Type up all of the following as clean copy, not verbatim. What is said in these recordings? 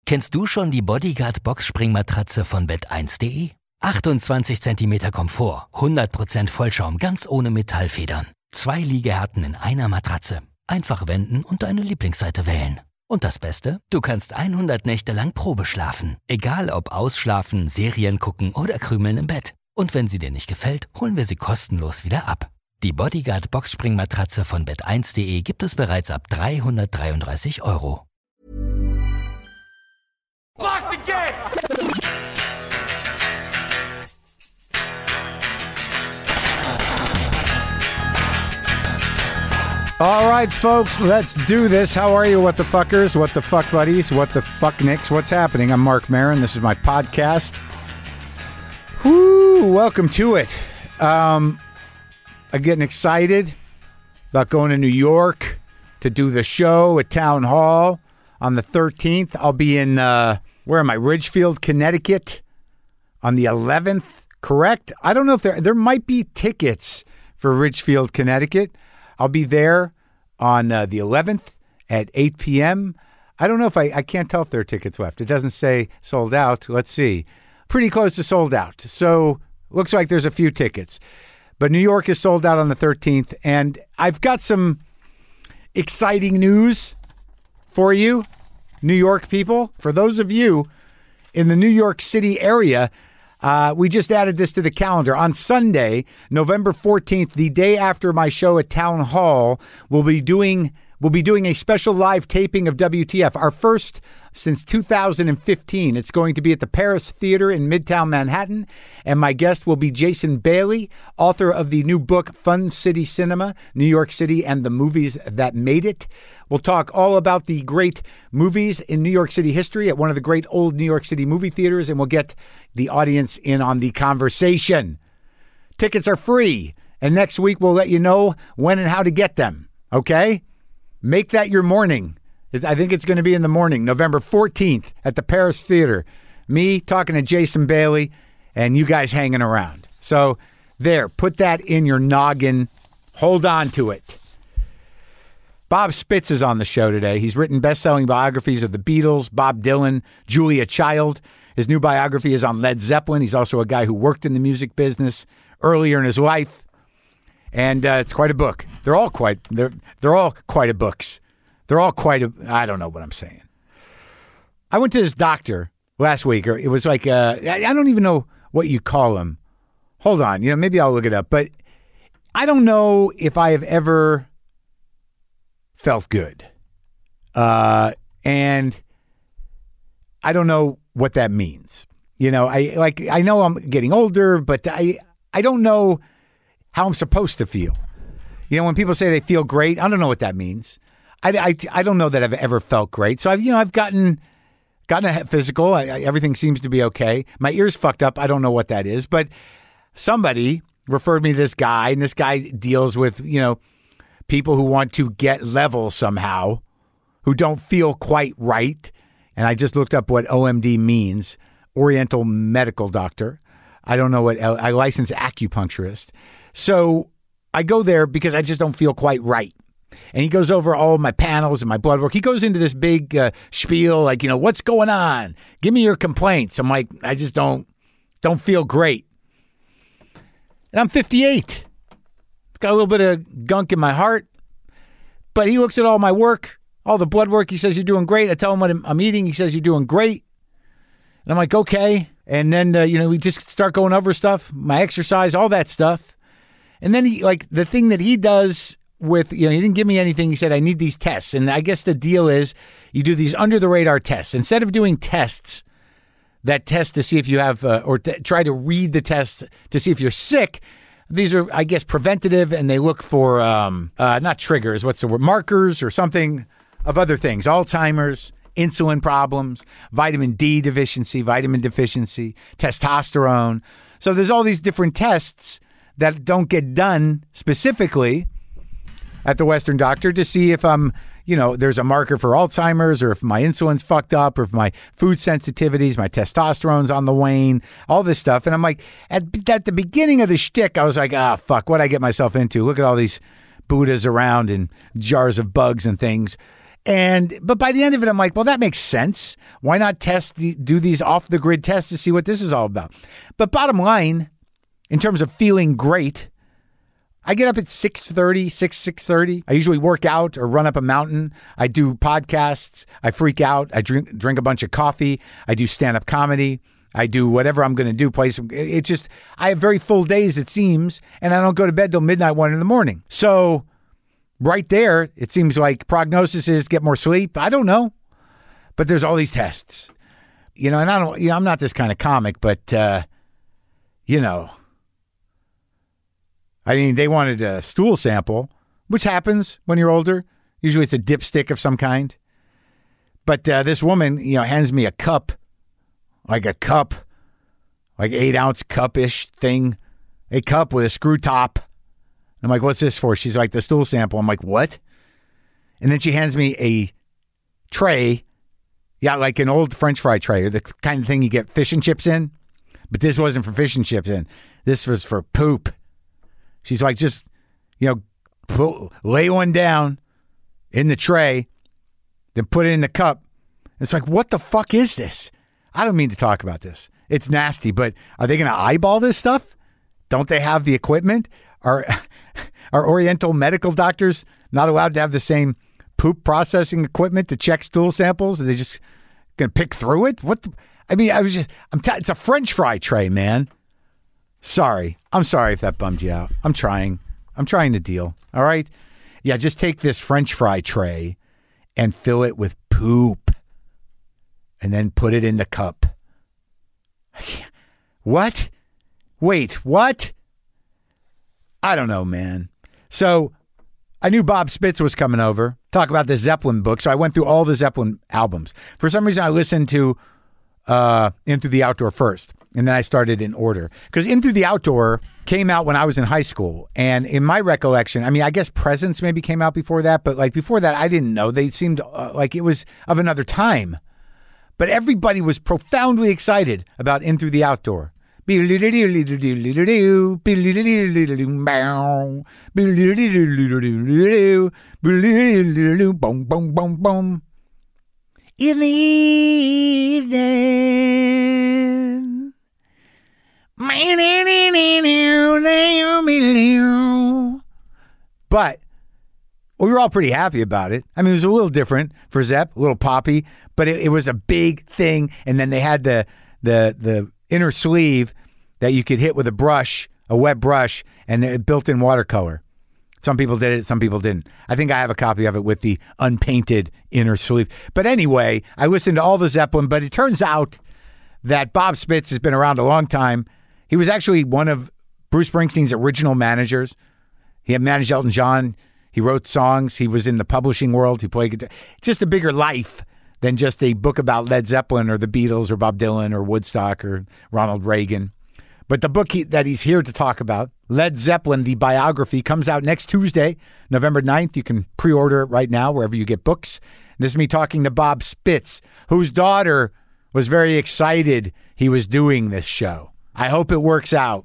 Kennst du schon die Bodyguard Boxspringmatratze von Bett1.de? 28 cm Komfort, 100% Vollschaum, ganz ohne Metallfedern. 2 Liegehärten in einer Matratze. Einfach wenden und deine Lieblingsseite wählen. Und das Beste? Du kannst 100 Nächte lang Probe schlafen. Egal ob ausschlafen, Serien gucken oder krümeln im Bett. Und wenn sie dir nicht gefällt, holen wir sie kostenlos wieder ab. Die Bodyguard Boxspringmatratze von Bett1.de gibt es bereits ab 333 €. Lock the gate! All right, folks, let's do this. How are you, what the fuckers, what the fuck buddies, what the fuck nicks? What's happening? I'm Mark Maron. This is my podcast. Woo, welcome to it. I'm getting excited about going to New York to do the show at Town Hall on the 13th. I'll be in, where am I? Ridgefield, Connecticut on the 11th, correct? I don't know if there might be tickets for Ridgefield, Connecticut. I'll be there on the 11th at 8 p.m. I don't know if I can't tell if there are tickets left. It doesn't say sold out. Let's see. Pretty close to sold out. So looks like there's a few tickets. But New York is sold out on the 13th. And I've got some exciting news for you, New York people. For those of you in the New York City area, we just added this to the calendar. On Sunday, November 14th, the day after my show at Town Hall, we'll be doing a special live taping of WTF, our first since 2015. It's going to be at the Paris Theater in Midtown Manhattan, and my guest will be Jason Bailey, author of the new book, Fun City Cinema, New York City and the Movies That Made It. We'll talk all about the great movies in New York City history at one of the great old New York City movie theaters, and we'll get the audience in on the conversation. Tickets are free, and next week we'll let you know when and how to get them, okay? Make that your morning. I think it's going to be in the morning, November 14th at the Paris Theater. Me talking to Jason Bailey and you guys hanging around. So there, put that in your noggin. Hold on to it. Bob Spitz is on the show today. He's written best-selling biographies of the Beatles, Bob Dylan, Julia Child. His new biography is on Led Zeppelin. He's also a guy who worked in the music business earlier in his life. And it's quite a book. They're all quite a books. They're all quite a, I don't know what I'm saying. I went to this doctor last week, or it was like, I don't even know what you call him. Hold on, maybe I'll look it up. But I don't know if I have ever felt good. And I don't know what that means. I know I'm getting older, but I don't know how I'm supposed to feel. When people say they feel great, I don't know what that means. I don't know that I've ever felt great. So I've gotten a physical. Everything seems to be okay. My ear's fucked up. I don't know what that is, but somebody referred me to this guy, and this guy deals with, people who want to get level somehow, who don't feel quite right. And I just looked up what OMD means, Oriental Medical Doctor. I don't know what, I license acupuncturist. So I go there because I just don't feel quite right. And he goes over all of my panels and my blood work. He goes into this big spiel, like, what's going on? Give me your complaints. I'm like, I just don't feel great. And I'm 58. It's got a little bit of gunk in my heart. But he looks at all my work, all the blood work. He says, you're doing great. I tell him what I'm eating. He says, you're doing great. And I'm like, okay. And then, we just start going over stuff, my exercise, all that stuff. And then the thing that he does with, he didn't give me anything. He said, I need these tests. And I guess the deal is you do these under the radar tests. Instead of doing tests that test to see if you have, try to read the test to see if you're sick, these are, I guess, preventative, and they look for, not triggers, what's the word, markers or something of other things, Alzheimer's, insulin problems, vitamin D deficiency, vitamin deficiency, testosterone. So there's all these different tests that don't get done specifically at the Western Doctor to see if I'm, there's a marker for Alzheimer's, or if my insulin's fucked up, or if my food sensitivities, my testosterone's on the wane, all this stuff. And I'm like, at the beginning of the shtick, I was like, fuck, what'd I get myself into? Look at all these Buddhas around and jars of bugs and things. But by the end of it, I'm like, well, that makes sense. Why not do these off-the-grid tests to see what this is all about? But bottom line, in terms of feeling great, I get up at 6:30. I usually work out or run up a mountain. I do podcasts. I freak out. I drink a bunch of coffee. I do stand-up comedy. I do whatever I'm going to do. I have very full days, it seems, and I don't go to bed till midnight, 1 a.m. So right there, it seems like prognosis is get more sleep. I don't know. But there's all these tests. And I'm not this kind of comic, but, I mean, they wanted a stool sample, which happens when you're older. Usually it's a dipstick of some kind. But this woman, hands me a cup, like 8-ounce cup-ish thing, a cup with a screw top. I'm like, what's this for? She's like, the stool sample. I'm like, what? And then she hands me a tray, like an old French fry tray, or the kind of thing you get fish and chips in. But this wasn't for fish and chips in. This was for poop. She's like, just, lay one down in the tray, then put it in the cup. It's like, what the fuck is this? I don't mean to talk about this. It's nasty, but are they going to eyeball this stuff? Don't they have the equipment? Are Oriental medical doctors not allowed to have the same poop processing equipment to check stool samples? Are they just going to pick through it? It's a French fry tray, man. Sorry. I'm sorry if that bummed you out. I'm trying to deal. All right? Yeah, just take this French fry tray and fill it with poop and then put it in the cup. What? Wait, what? I don't know, man. So I knew Bob Spitz was coming over, talk about the Zeppelin book. So I went through all the Zeppelin albums. For some reason, I listened to Into the Outdoor first. And then I started in order. Because Into the Outdoor came out when I was in high school. And in my recollection, I mean, I guess Presence maybe came out before that. But like before that, I didn't know. They seemed like it was of another time. But everybody was profoundly excited about Into the Outdoor. In the evening. But we were all pretty happy about it. I mean, it was a little different for Zepp, a little poppy, but it was a big thing. And then they had the inner sleeve that you could hit with a wet brush, and it built-in watercolor. Some people did it, some people didn't. I think I have a copy of it with the unpainted inner sleeve. But anyway, I listened to all the Zeppelin, but it turns out that Bob Spitz has been around a long time. He was actually one of Bruce Springsteen's original managers. He had managed Elton John. He wrote songs. He was in the publishing world. He played guitar. It's just a bigger life than just a book about Led Zeppelin or the Beatles or Bob Dylan or Woodstock or Ronald Reagan. But the book that he's here to talk about, Led Zeppelin, the biography, comes out next Tuesday, November 9th. You can pre-order it right now wherever you get books. And this is me talking to Bob Spitz, whose daughter was very excited he was doing this show. I hope it works out.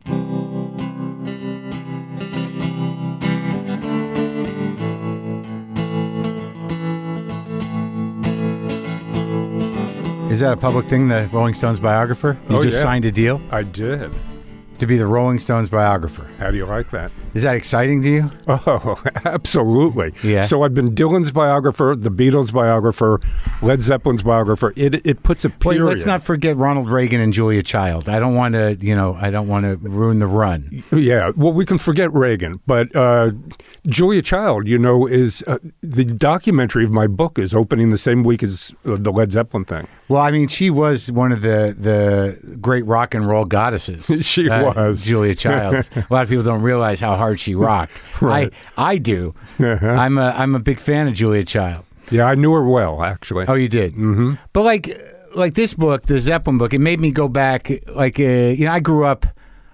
Is that a public thing, the Rolling Stones biographer? You just signed a deal? I did. To be the Rolling Stones biographer. How do you like that? Is that exciting to you? Oh, absolutely. Yeah. So I've been Dylan's biographer, the Beatles biographer, Led Zeppelin's biographer. It puts a period. Wait, let's not forget Ronald Reagan and Julia Child. I don't want to, ruin the run. Yeah. Well, we can forget Reagan, but Julia Child, is the documentary of my book is opening the same week as the Led Zeppelin thing. Well, I mean, she was one of the great rock and roll goddesses. She was. Julia Child. A lot of people don't realize how hard she rocked. Right. I do. Uh-huh. I'm a big fan of Julia Child. Yeah, I knew her well, actually. Oh, you did? Mm-hmm. But like this book, the Zeppelin book, it made me go back. I grew up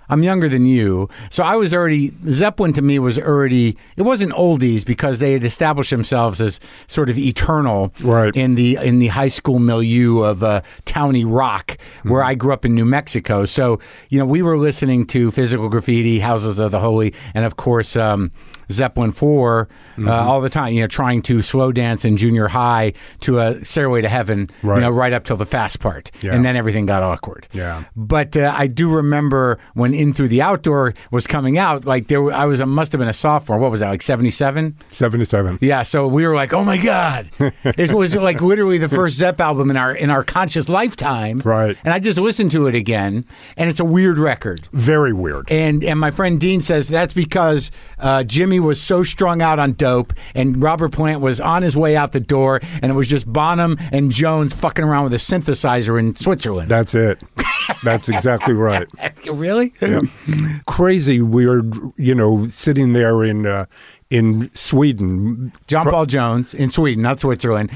I'm younger than you. So I was already, Zeppelin to me was already, it wasn't oldies because they had established themselves as sort of eternal Right. in the high school milieu of towny rock where I grew up in New Mexico. So, we were listening to Physical Graffiti, Houses of the Holy, and of course, Zeppelin 4 all the time, trying to slow dance in junior high to a Stairway to Heaven, Right. right up till the fast part. Yeah. And then everything got awkward. Yeah. But I do remember when In Through the Outdoor was coming out, like I must have been a sophomore. What was that, like 77? 77. Yeah, so we were like, "Oh my God!" It was like literally the first Zepp album in our conscious lifetime. Right. And I just listened to it again, and it's a weird record. Very weird. And my friend Dean says that's because Jimmy was so strung out on dope, and Robert Plant was on his way out the door, and it was just Bonham and Jones fucking around with a synthesizer in Switzerland. That's it. That's exactly right. Really? Yeah. Crazy weird, sitting there in Sweden. John Paul Jones in Sweden, not Switzerland,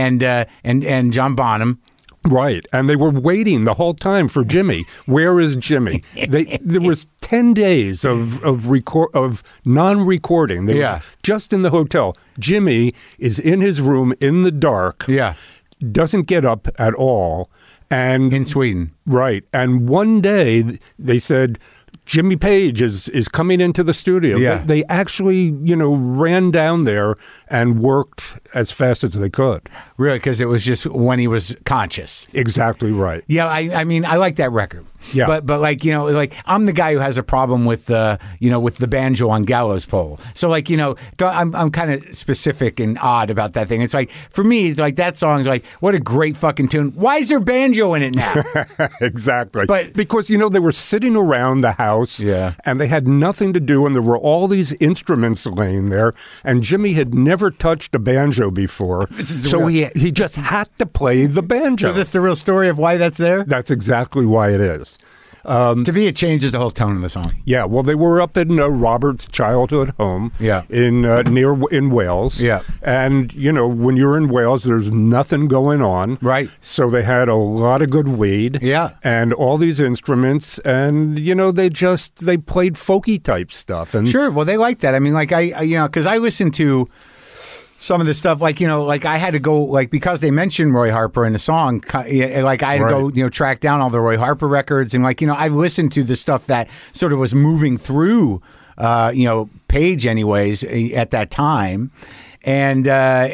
and John Bonham. Right, and they were waiting the whole time for Jimmy. Where is Jimmy? There was 10 days of non-recording. They were just in the hotel. Jimmy is in his room in the dark. Yeah, doesn't get up at all, and in Sweden. Right, and one day they said, Jimmy Page is coming into the studio. Yeah. They actually, ran down there and worked as fast as they could. Really, because it was just when he was conscious. Exactly right. Yeah, I mean, I like that record. Yeah. But like, I'm the guy who has a problem with with the banjo on Gallows Pole. So like, I'm kind of specific and odd about that thing. It's like, for me, it's like that song's like, what a great fucking tune. Why is there banjo in it now? Exactly. But because, they were sitting around the house and they had nothing to do, and there were all these instruments laying there, and Jimmy had never touched a banjo before. So he just had to play the banjo. So that's the real story of why that's there? That's exactly why it is. To me, it changes the whole tone of the song. Yeah, well, they were up in Robert's childhood home. Yeah. in Wales. Yeah. And when you're in Wales, there's nothing going on. Right. So they had a lot of good weed. Yeah. And all these instruments, and they played folky type stuff. And sure. Well, they like that. I mean, like because I listened to some of the stuff, like I had to go, like, because they mentioned Roy Harper in the song, like I had to go, track down all the Roy Harper records, and I listened to the stuff that sort of was moving through, Page, anyways, at that time. And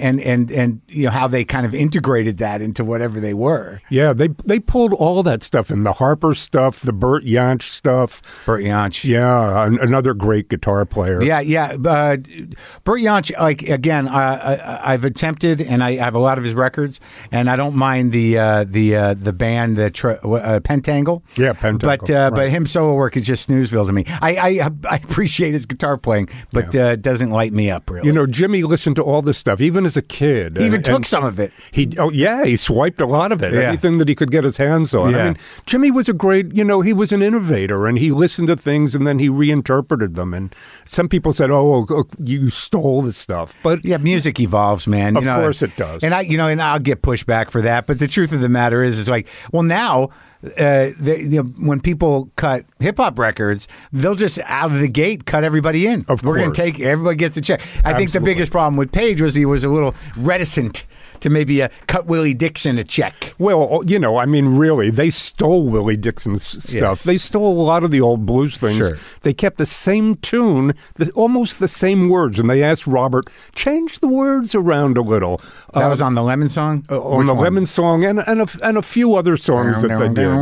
how they kind of integrated that into whatever they were. Yeah, they pulled all that stuff in, the Harper stuff, the Bert Jansch stuff. Bert Jansch. Yeah, another great guitar player. Yeah. Bert Jansch, like, again, I've attempted, and I have a lot of his records, and I don't mind the band, Pentangle. Yeah, Pentangle. But him solo work is just snoozeville to me. I appreciate his guitar playing, but doesn't light me up, really. Jimmy listened to all this stuff, even as a kid. He even took some of it. He swiped a lot of it. Yeah. Anything that he could get his hands on. Yeah. I mean, Jimmy was a great, he was an innovator, and he listened to things and then he reinterpreted them. And some people said, "Oh, you stole the stuff," but yeah, music evolves, man. Of course it does. And and I'll get pushback for that. But the truth of the matter is like, well, now. When people cut hip hop records, they'll just out of the gate cut everybody in. We're going to take everybody gets a check. I think the biggest problem with Page was he was a little reticent to maybe cut Willie Dixon a check. Well, really, they stole Willie Dixon's stuff. Yes. They stole a lot of the old blues things. Sure. They kept the same tune, almost the same words, and they asked Robert, change the words around a little. That was on the Lemon Song? On the Lemon Song and a few other songs that they did.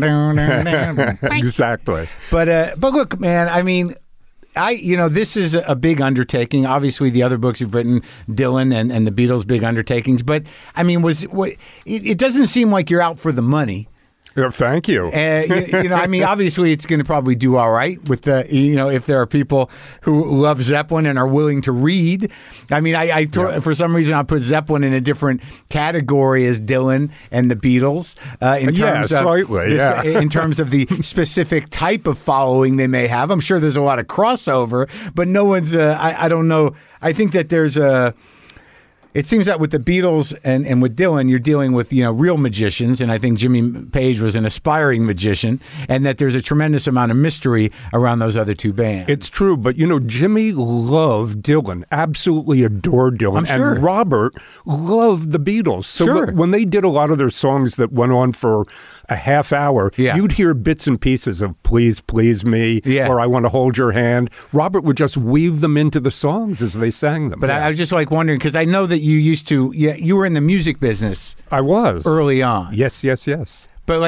Exactly. But look, man, I mean, this is a big undertaking. Obviously, the other books you've written, Dylan and the Beatles, big undertakings. But I mean, it doesn't seem like you're out for the money. Thank you. I mean, obviously, it's going to probably do all right with the, if there are people who love Zeppelin and are willing to read. I mean, for some reason, I put Zeppelin in a different category as Dylan and the Beatles. In terms of the specific type of following they may have. I'm sure there's a lot of crossover, but no one's. I don't know. I think that there's a. It seems that with the Beatles and with Dylan, you're dealing with, real magicians, and I think Jimmy Page was an aspiring magician, and that there's a tremendous amount of mystery around those other two bands. It's true, but Jimmy loved Dylan, absolutely adored Dylan, I'm sure. and Robert loved the Beatles. So Sure. when they did a lot of their songs that went on for a half hour, Yeah. you'd hear bits and pieces of "Please, Please Me," Yeah. or "I Want to Hold Your Hand." Robert would just weave them into the songs as they sang them. But I was just wondering, because I know that you used to, you were in the music business I was early on. Yes. But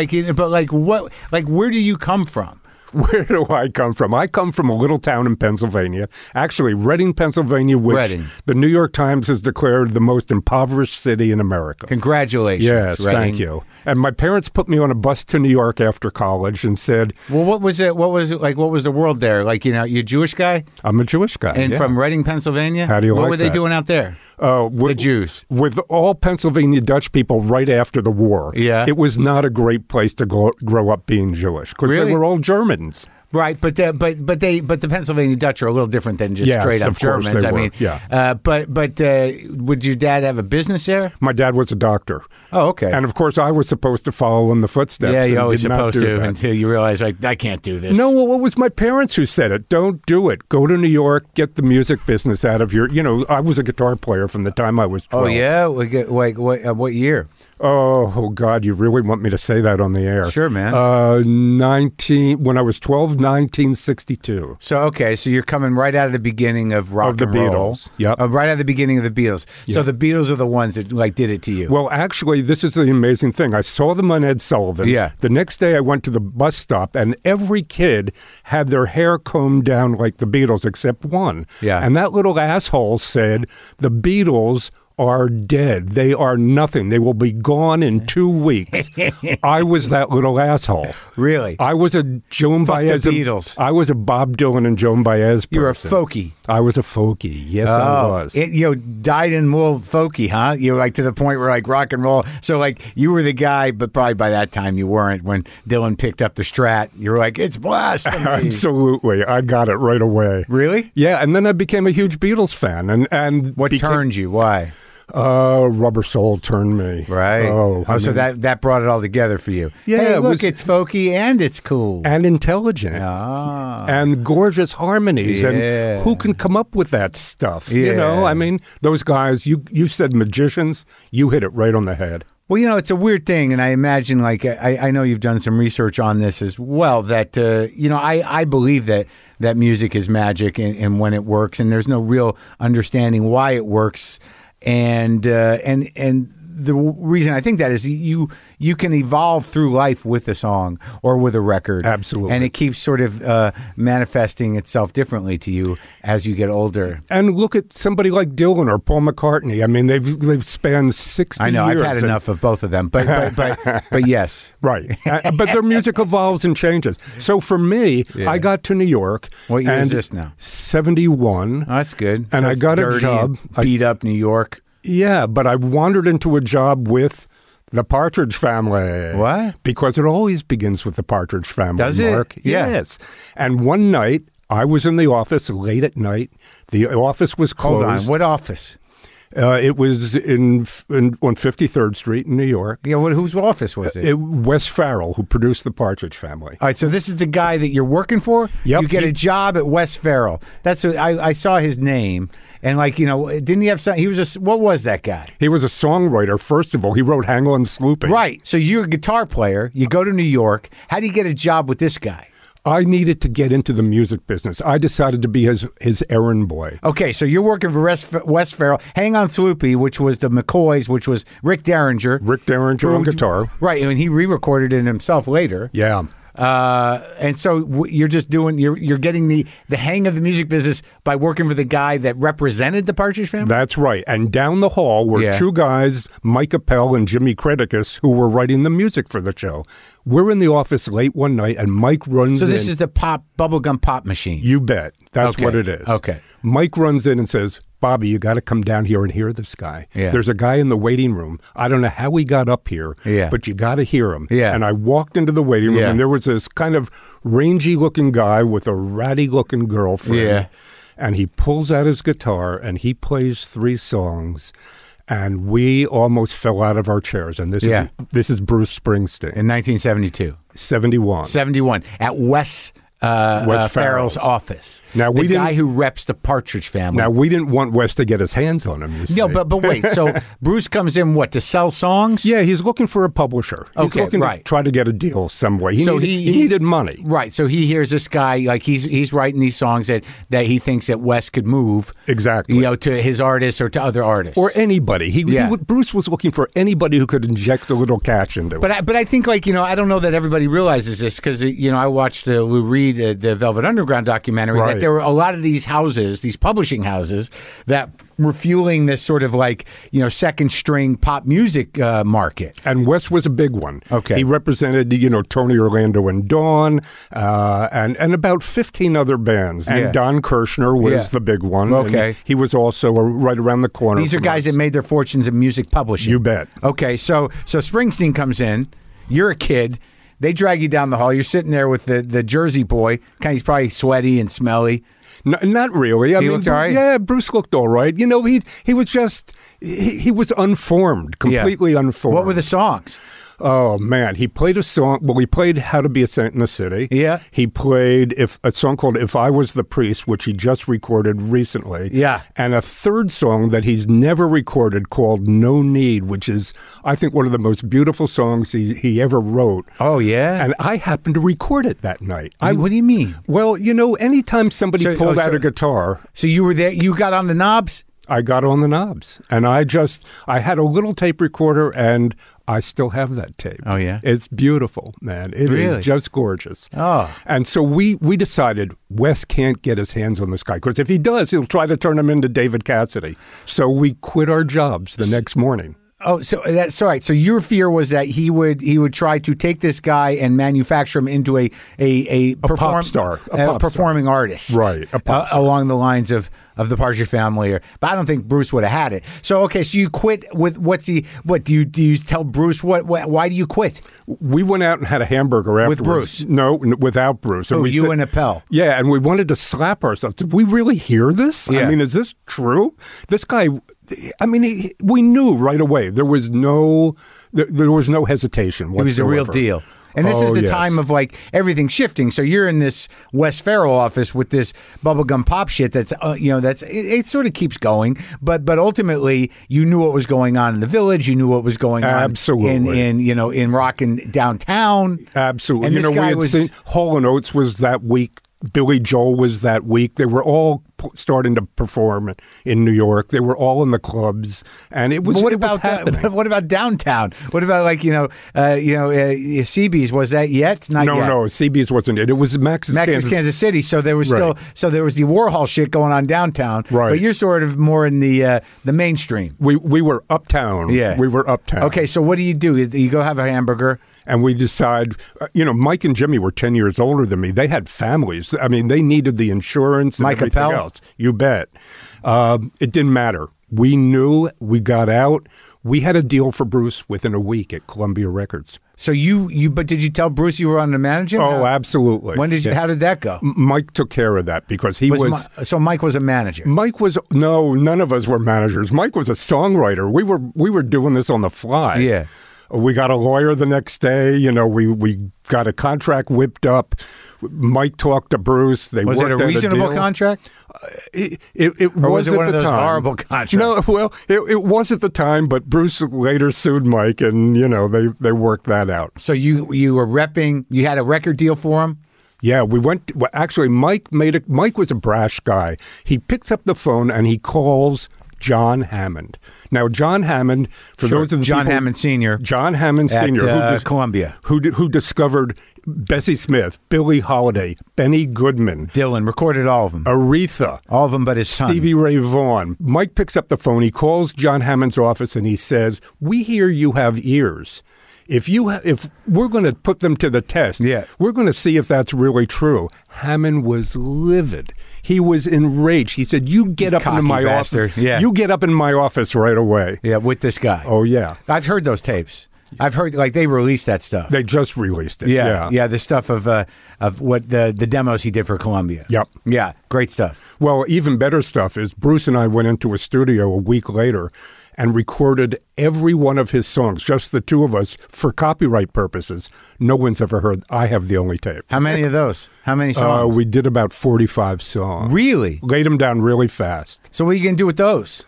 where do you come from? Where do I come from? I come from a little town in Pennsylvania, actually Reading, Pennsylvania, which Reading. the New York Times has declared the most impoverished city in America. Congratulations. Yes, Reading. thank you. And my parents put me on a bus to New York after college and said, Well, what was it like? What was the world there? Like, you're a Jewish guy? I'm a Jewish guy. And yeah. from Reading, Pennsylvania? How do you What like were they that? doing out there? The Jews. With all Pennsylvania Dutch people right after the war, Yeah. it was not a great place to grow up being Jewish because Really? they were all Germans. Right, but the Pennsylvania Dutch are a little different than just Yes, straight up of course Germans. they I were, mean, yeah. But would your dad have a business there? My dad was a doctor. Oh, okay. And of course, I was supposed to follow in the footsteps. Yeah, you're and always did not supposed do to that. until you realize, like, I can't do this. No, well, it was my parents who said it. Don't do it. Go to New York, get the music business out of your, I was a guitar player from the time I was 12. Oh, yeah? What year? Oh, God, you really want me to say that on the air? Sure, man. When I was 12, 1962. So you're coming right out of the beginning of rock Of the and roll. Beatles, yep. Right out of the beginning of the Beatles. So the Beatles are the ones that did it to you. Well, actually, this is the amazing thing. I saw them on Ed Sullivan. Yeah. The next day, I went to the bus stop, and every kid had their hair combed down like the Beatles, except one. Yeah. And that little asshole said, "The Beatles are dead. They are nothing. They will be gone in 2 weeks." I was that little asshole. Really? I was a Joan Fuck Baez. the Beatles. I was a Bob Dylan and Joan Baez person. You're a folkie. I was a folkie. Yes, I was. Dyed in wool folkie, huh? You're like to the point where like rock and roll. So like you were the guy, but probably by that time you weren't. When Dylan picked up the Strat, you were like, "It's blasphemy." Absolutely. I got it right away. Really? Yeah, and then I became a huge Beatles fan. And What turned you? Why? Rubber Soul turned me. Right. So that brought it all together for you. Yeah, Hey, it look, was- it's folky and it's cool. And intelligent. Ah. And gorgeous harmonies. Yeah. And who can come up with that stuff? Yeah. I mean, those guys, you said magicians, you hit it right on the head. Well, it's a weird thing, and I imagine, like, I know you've done some research on this as well, that, I believe that music is magic and when it works, and there's no real understanding why it works. And the reason I think that is you can evolve through life with a song or with a record. Absolutely. And it keeps sort of manifesting itself differently to you as you get older. And look at somebody like Dylan or Paul McCartney. I mean, they've spanned 60 I know, years. I've had enough of both of them, but yes. Right. But their music evolves and changes. So for me, Yeah. I got to New York. What year is and this now? 71. Oh, that's good. And I it's got a dirty job. and beat up New York. Yeah, but I wandered into a job with the Partridge Family. What? Because it always begins with the Partridge Family, Does it? Mark. Yeah. Yes. And one night, I was in the office late at night. The office was Hold closed. on. What office? It was on 53rd Street in New York. Yeah, whose office was it? Wes Farrell, who produced the Partridge Family. All right, so this is the guy that you're working for? Yep. You get a job at Wes Farrell. I saw his name, and didn't he have some, what was that guy? He was a songwriter, first of all. He wrote Hang On Sloopy. Right, so you're a guitar player, you go to New York. How do you get a job with this guy? I needed to get into the music business. I decided to be his errand boy. Okay, so you're working for Wes Farrell. Hang On Sloopy, which was the McCoys, which was Rick Derringer. Rick Derringer on guitar. Right, and he re-recorded it himself later. Yeah. And so you're just you're getting the hang of the music business by working for the guy that represented the Partridge Family? That's right. And down the hall were two guys, Mike Appel and Jimmy Creticus, who were writing the music for the show. We're in the office late one night, and Mike runs in. So this is the bubblegum pop machine? You bet. That's Okay. what it is. Okay. Mike runs in and says, "Bobby, you got to come down here and hear this guy. Yeah. There's a guy in the waiting room. I don't know how he got up here, but you got to hear him." Yeah. And I walked into the waiting room, and there was this kind of rangy-looking guy with a ratty-looking girlfriend. Yeah. And he pulls out his guitar, and he plays 3 songs. and we almost fell out of our chairs. And this is Bruce Springsteen in 1972, 71 at Wes Farrell's office. Now the guy who reps the Partridge Family. Now we didn't want Wes to get his hands on him. No, but wait. So Bruce comes in to sell songs? Yeah, he's looking for a publisher. He's looking to try to get a deal some way. He needed money. Right. So he hears this guy like he's writing these songs that he thinks that Wes could move exactly. To his artists or to other artists or anybody. Bruce was looking for anybody who could inject a little cash into it. But I think I don't know that everybody realizes this because I watched Lou Reed. The Velvet Underground documentary, that there were a lot of these houses, these publishing houses, that were fueling this sort of second string pop music market. And Wes was a big one. Okay. He represented, Tony Orlando and Dawn, and about 15 other bands. And Don Kirshner was the big one. Okay. He was also right around the corner. These are guys that made their fortunes in music publishing. You bet. Okay, so Springsteen comes in. You're a kid. They drag you down the hall. You're sitting there with the Jersey boy. He's probably sweaty and smelly. No, not really. He looked all right? Yeah, Bruce looked all right. He was just he was unformed, completely unformed. What were the songs? Oh, man. He played a song. Well, he played How to Be a Saint in the City. Yeah. He played a song called If I Was the Priest, which he just recorded recently. Yeah. And a third song that he's never recorded called No Need, which is, I think, one of the most beautiful songs he ever wrote. Oh, yeah? And I happened to record it that night. What do you mean? Well, anytime somebody pulled out a guitar. So you were there, you got on the knobs? I got on the knobs. And I had a little tape recorder, and I still have that tape. Oh, yeah? It's beautiful, man. It is just gorgeous. Oh. And so we decided Wes can't get his hands on this guy, because if he does, he'll try to turn him into David Cassidy. So we quit our jobs the next morning. Oh, so that's all right. So your fear was that he would try to take this guy and manufacture him into a pop star, a performing artist, right? Along the lines of the Partridge Family, but I don't think Bruce would have had it. So okay, so you quit with what do you tell Bruce why do you quit? We went out and had a hamburger afterwards. With Bruce? No, without Bruce. And you and Appel. Yeah, and we wanted to slap ourselves. Did we really hear this? Yeah. I mean, is this true? This guy. I mean, we knew right away. There was no hesitation whatsoever. He was the real deal. And this is the time of everything shifting. So you're in this Wes Farrell office with this bubblegum pop shit that's it sort of keeps going. But ultimately you knew what was going on in the Village. You knew what was going on in rock and downtown. Absolutely. And we had seen Hall & Oates was that week. Billy Joel was that week. They were all starting to perform in New York. They were all in the clubs, and it was. But what about downtown? What about CB's? Was that yet? Not yet. No, CB's wasn't it. It was Max's Kansas City. So there was still there was the Warhol shit going on downtown. Right. But you're sort of more in the mainstream. We were uptown. Yeah, we were uptown. Okay, so what do? You go have a hamburger. And we decide, Mike and Jimmy were 10 years older than me. They had families. I mean, they needed the insurance and Mike everything Appel? else. You bet. It didn't matter. We knew. We got out. We had a deal for Bruce within a week at Columbia Records. So but did you tell Bruce you were on the manager? Oh, absolutely. When did you? How did that go? Mike took care of that because he was. So Mike was a manager. Mike was none of us were managers. Mike was a songwriter. We were doing this on the fly. Yeah. We got a lawyer the next day. We got a contract whipped up. Mike talked to Bruce. Was it a reasonable contract? It was at one of the those time. horrible contracts? No, well, it was at the time, but Bruce later sued Mike, and they worked that out. So you were repping. You had a record deal for him. Yeah, we went. Well, actually, Mike was a brash guy. He picks up the phone and he calls John Hammond. Now, John Hammond, those of the John people, Hammond Sr. John Hammond Sr. at Columbia, who discovered Bessie Smith, Billie Holiday, Benny Goodman, Dylan, recorded all of them, Aretha, all of them, but his son, Stevie Ray Vaughan. Mike picks up the phone. He calls John Hammond's office and he says, "We hear you have ears. If we're going to put them to the test, we're going to see if that's really true." Hammond was livid. He was enraged. He said, "You get up into my office. Yeah. You get up in my office right away." Yeah, with this guy. Oh, yeah. I've heard those tapes. I've heard they released that stuff. They just released it. Yeah. The stuff of what the demos he did for Columbia. Yep. Yeah, great stuff. Well, even better stuff is Bruce and I went into a studio a week later, and recorded every one of his songs, just the two of us, for copyright purposes. No one's ever heard. I have the only tape. How many of those? How many songs? We did about 45 songs. Really? Laid them down really fast. So what are you going to do with those?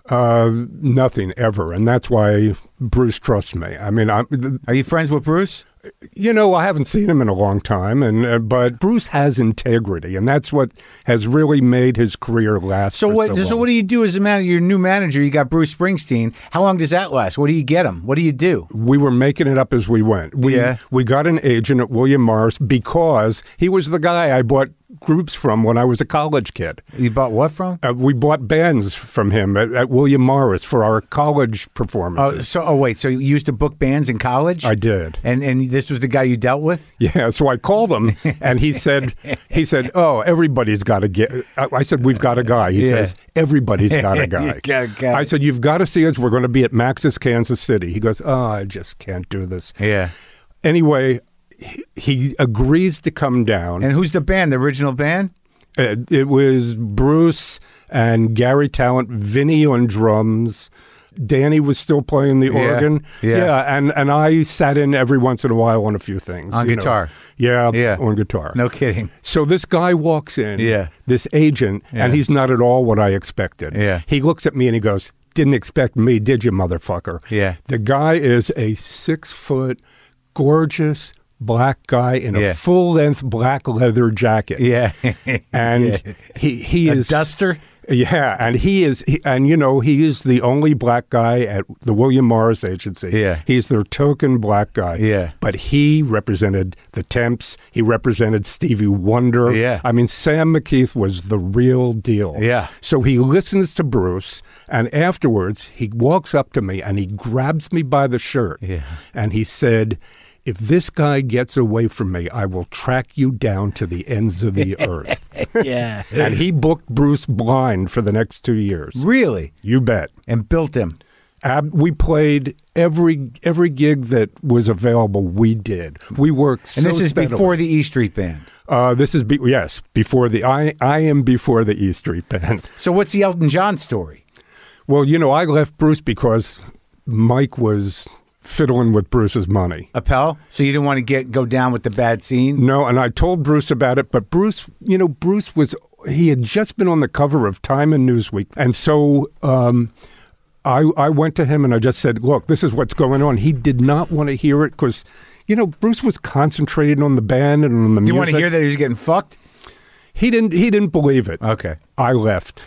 Nothing ever, and that's why Bruce trusts me. I mean, are you friends with Bruce? You know, I haven't seen him in a long time, but Bruce has integrity, and that's what has really made his career last. So what? So what do you do as a manager? Your new manager, you got Bruce Springsteen. How long does that last? What do you get him? What do you do? We were making it up as we went. We got an agent at William Morris because he was the guy I bought groups from when I was a college kid. You bought what from? We bought bands from him at William Morris for our college performances. Wait, so you used to book bands in college? I did. And this was the guy you dealt with? Yeah, so I called him, and he said, "Oh, everybody's got to get." I said, "We've got a guy." He says, "Everybody's got a guy." I said, "You've got to see us. We're going to be at Max's Kansas City." He goes, "Oh, I just can't do this." Yeah. Anyway, he agrees to come down. And who's the band? The original band? It was Bruce and Gary Talent, Vinny on drums. Danny was still playing the organ. Yeah. And I sat in every once in a while on a few things. On guitar. Yeah, on guitar. No kidding. So this guy walks in, this agent, and he's not at all what I expected. Yeah. He looks at me and he goes, "Didn't expect me, did you, motherfucker?" Yeah. The guy is a 6-foot, gorgeous black guy in a full-length black leather jacket. Yeah. And he is... A duster? Yeah, and he is the only black guy at the William Morris Agency. Yeah. He's their token black guy. Yeah. But he represented the Temps. He represented Stevie Wonder. Yeah. I mean, Sam McKeith was the real deal. Yeah. So he listens to Bruce, and afterwards he walks up to me and he grabs me by the shirt. Yeah. And he said, "If this guy gets away from me, I will track you down to the ends of the earth." Yeah. And he booked Bruce blind for the next 2 years. Really? You bet. And built him. We played every gig that was available. We did. We worked so And this is steadily. before the E Street Band. This is before the I am before the E Street Band. So what's the Elton John story? Well, I left Bruce because Mike was fiddling with Bruce's money. Appel? So you didn't want to go down with the bad scene? No, and I told Bruce about it, but Bruce he had just been on the cover of Time and Newsweek. And so I went to him and I just said, "Look, this is what's going on." He did not want to hear it because, Bruce was concentrated on the band and on the music. Do you want to hear that he was getting fucked? He didn't believe it. Okay. I left.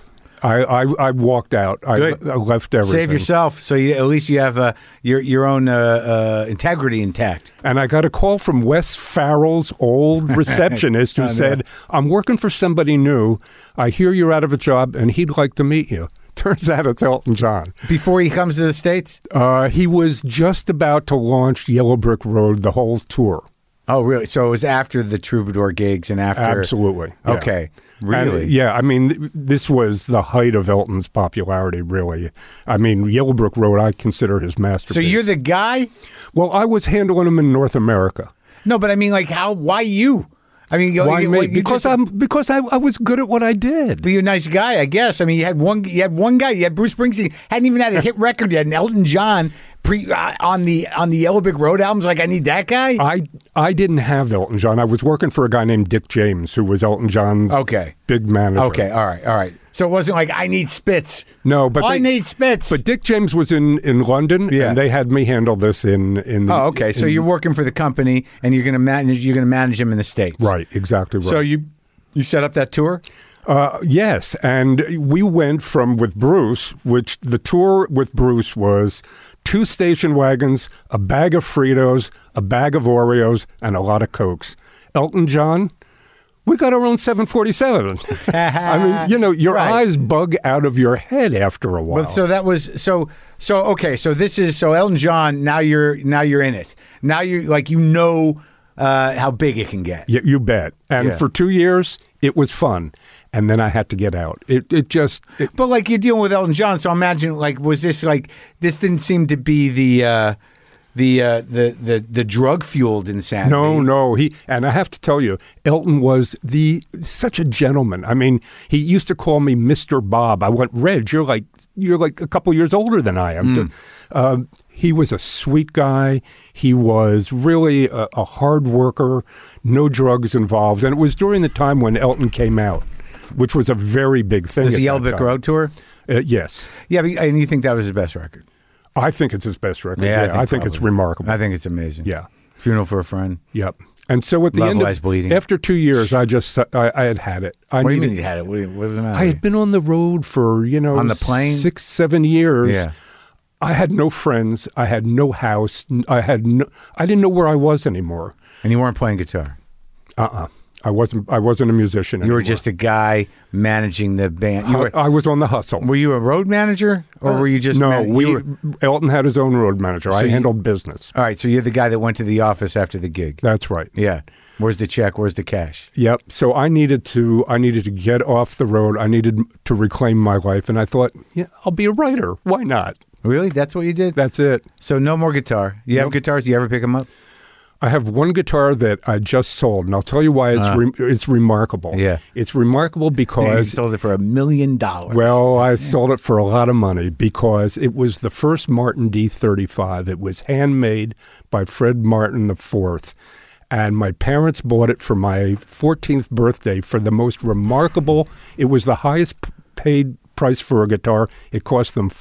I walked out. I left everything. Save yourself, so at least you have your own integrity intact. And I got a call from Wes Farrell's old receptionist who said, "I'm working for somebody new. I hear you're out of a job, and he'd like to meet you." Turns out it's Elton John. Before he comes to the States? He was just about to launch Yellow Brick Road, the whole tour. Oh, really? So it was after the Troubadour gigs and after... Absolutely. Yeah. Okay. Really? And, I mean, this was the height of Elton's popularity, really. I mean, Yellow Brick Road, I consider his masterpiece. So you're the guy? Well, I was handling him in North America. No, but I mean, why you? I mean, why me? Because I was good at what I did. But you're a nice guy, I guess. I mean, you had one guy. You had Bruce Springsteen. Hadn't even had a hit record yet. And Elton John on the Yellow Brick Road albums. I need that guy. I didn't have Elton John. I was working for a guy named Dick James, who was Elton John's big manager. Okay, all right. So it wasn't like I need Spitz. No, but I need Spitz. But Dick James was in London, and they had me handle this in the. Oh, okay. So you're working for the company, and you're going to manage him in the States. Right. Exactly right. So you set up that tour. Yes, and we went with Bruce, which the tour with Bruce was 2 station wagons, a bag of Fritos, a bag of Oreos, and a lot of Cokes. Elton John, we got our own 747. I mean, your eyes bug out of your head after a while. But so that was okay. So this is Elton John. Now you're in it. Now you're how big it can get. You bet. And for 2 years, it was fun. And then I had to get out. But you're dealing with Elton John, so imagine was this this didn't seem to be the the drug fueled insanity. No. And I have to tell you, Elton was such a gentleman. I mean, he used to call me Mr. Bob. I went, Reg, you're like a couple years older than I am. He was a sweet guy. He was really a hard worker. No drugs involved. And it was during the time when Elton came out, which was a very big thing. Was the Yellow Brick Road tour? Yes. Yeah, and you think that was his best record? I think it's his best record. Yeah, I think it's remarkable. I think it's amazing. Yeah. Funeral for a Friend. Yep. And so at the Love end Lies Bleeding. after 2 years, I had it. What do you mean you had it? What was the matter? I had been on the road for, on the plane? 6-7 years. Yeah. I had no friends. I had no house. I didn't know where I was anymore. And you weren't playing guitar? I wasn't a musician anymore. You were just a guy managing the band. I was on the hustle. Were you a road manager, or were you just... No, Elton had his own road manager. I handled business. All right, so you're the guy that went to the office after the gig. That's right. Yeah. Where's the check? Where's the cash? Yep. So I needed to get off the road. I needed to reclaim my life, and I thought, yeah, I'll be a writer. Why not? Really? That's what you did? That's it. So no more guitar. You have guitars? Do you ever pick them up? I have one guitar that I just sold, and I'll tell you why it's remarkable. Yeah. It's remarkable because... You sold it for $1 million. Well, I sold it for a lot of money because it was the first Martin D35. It was handmade by Fred Martin IV, and my parents bought it for my 14th birthday for the most remarkable... It was the highest paid price for a guitar. It cost them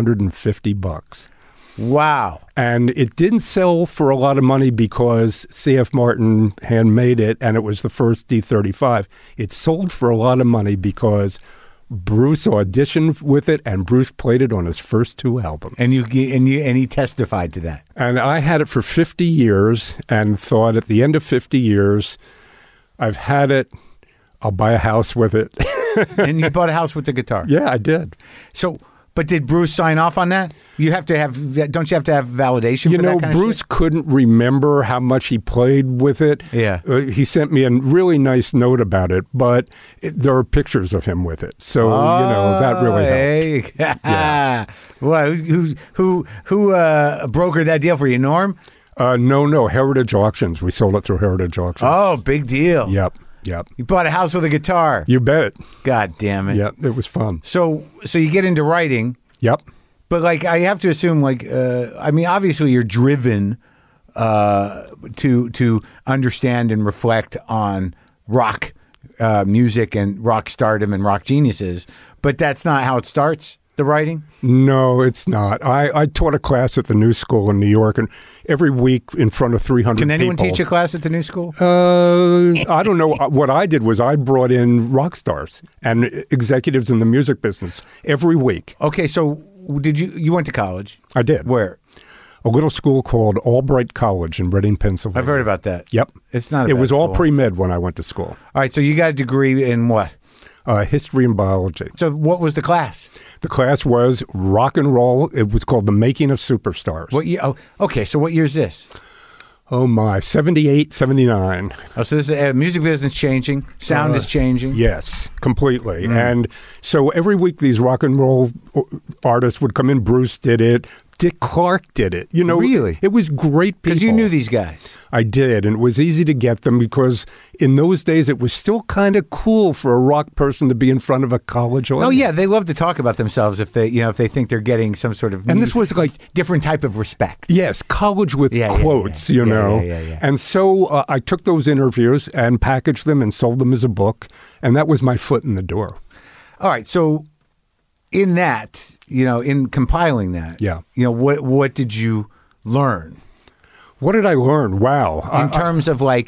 $450. Wow. And it didn't sell for a lot of money because C.F. Martin handmade it, and it was the first D35. It sold for a lot of money because Bruce auditioned with it, and Bruce played it on his first 2 albums. And he testified to that. And I had it for 50 years and thought at the end of 50 years, I've had it, I'll buy a house with it. And you bought a house with the guitar? Yeah, I did. So... But did Bruce sign off on that? Don't you have to have validation for that kind of Bruce shit? couldn't remember how much he played with it. Yeah. He sent me a really nice note about it, but there are pictures of him with it. So, that really helped. Yeah. Well, who brokered that deal for you, Norm? No, Heritage Auctions. We sold it through Heritage Auctions. Oh, big deal. Yep. You bought a house with a guitar. You bet. God damn it. Yep, it was fun. So you get into writing. Yep. But I have to assume obviously you're driven to understand and reflect on rock music and rock stardom and rock geniuses. But that's not how it starts. The writing? No, it's not. I taught a class at the New School in New York, and every week in front of 300 people. Can anyone teach a class at the New School? I don't know. What I did was I brought in rock stars and executives in the music business every week. Okay, so you went to college? I did. Where? A little school called Albright College in Reading, Pennsylvania. I've heard about that. Yep. It's not. It was school. all pre-med when I went to school. All right, so you got a degree in what? History and biology. So what was the class? The class was rock and roll. It was called The Making of Superstars. What year? Oh, okay, so what year is this? Oh, my. 78, 79. Oh, so this is, music business changing. Sound is changing. Yes, completely. And so every week these rock and roll artists would come in. Bruce did it. Dick Clark did it. Really? It was great people. Because you knew these guys. I did, and it was easy to get them because in those days it was still kind of cool for a rock person to be in front of a college audience. Oh yeah, they love to talk about themselves if they think they're getting some sort of this was like different type of respect. Yes, college with quotes, Yeah. And so I took those interviews and packaged them and sold them as a book, and that was my foot in the door. All right, so in that, in compiling that, what did you learn? What did I learn? Wow! In terms of they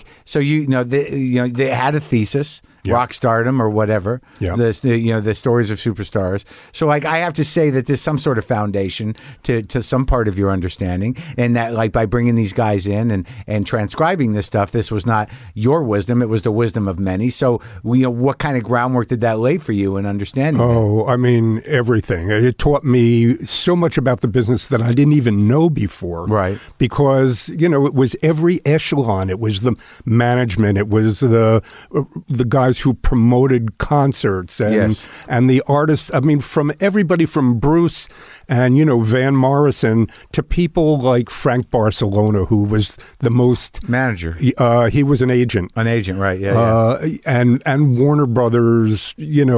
had a thesis, rock stardom or whatever. Yeah. The stories of superstars. So I have to say that there's some sort of foundation to some part of your understanding, and that by bringing these guys in and transcribing this stuff, this was not your wisdom; it was the wisdom of many. So what kind of groundwork did that lay for you in understanding? Oh, I mean everything. It taught me so much about the business that I didn't even know before. Right. Because it was every echelon. It was the management. It was the guys who promoted concerts and the artists. I mean, from everybody from Bruce and, Van Morrison, to people like Frank Barcelona, who was the most... Manager. He was an agent. An agent, right, yeah. And Warner Brothers,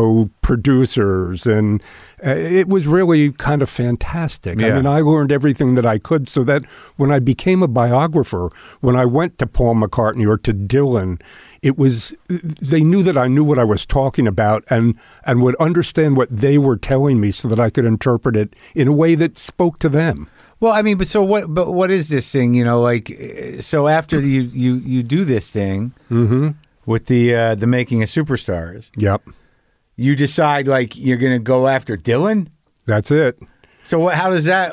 producers, and it was really kind of fantastic. Yeah. I mean, I learned everything that I could, so that when I became a biographer, when I went to Paul McCartney or to Dylan, they knew that I knew what I was talking about and would understand what they were telling me so that I could interpret it in a way that spoke to them. Well, I mean, but what is this thing, so after you do this thing with the Making of Superstars. Yep. You decide you're going to go after Dylan? That's it. So how does that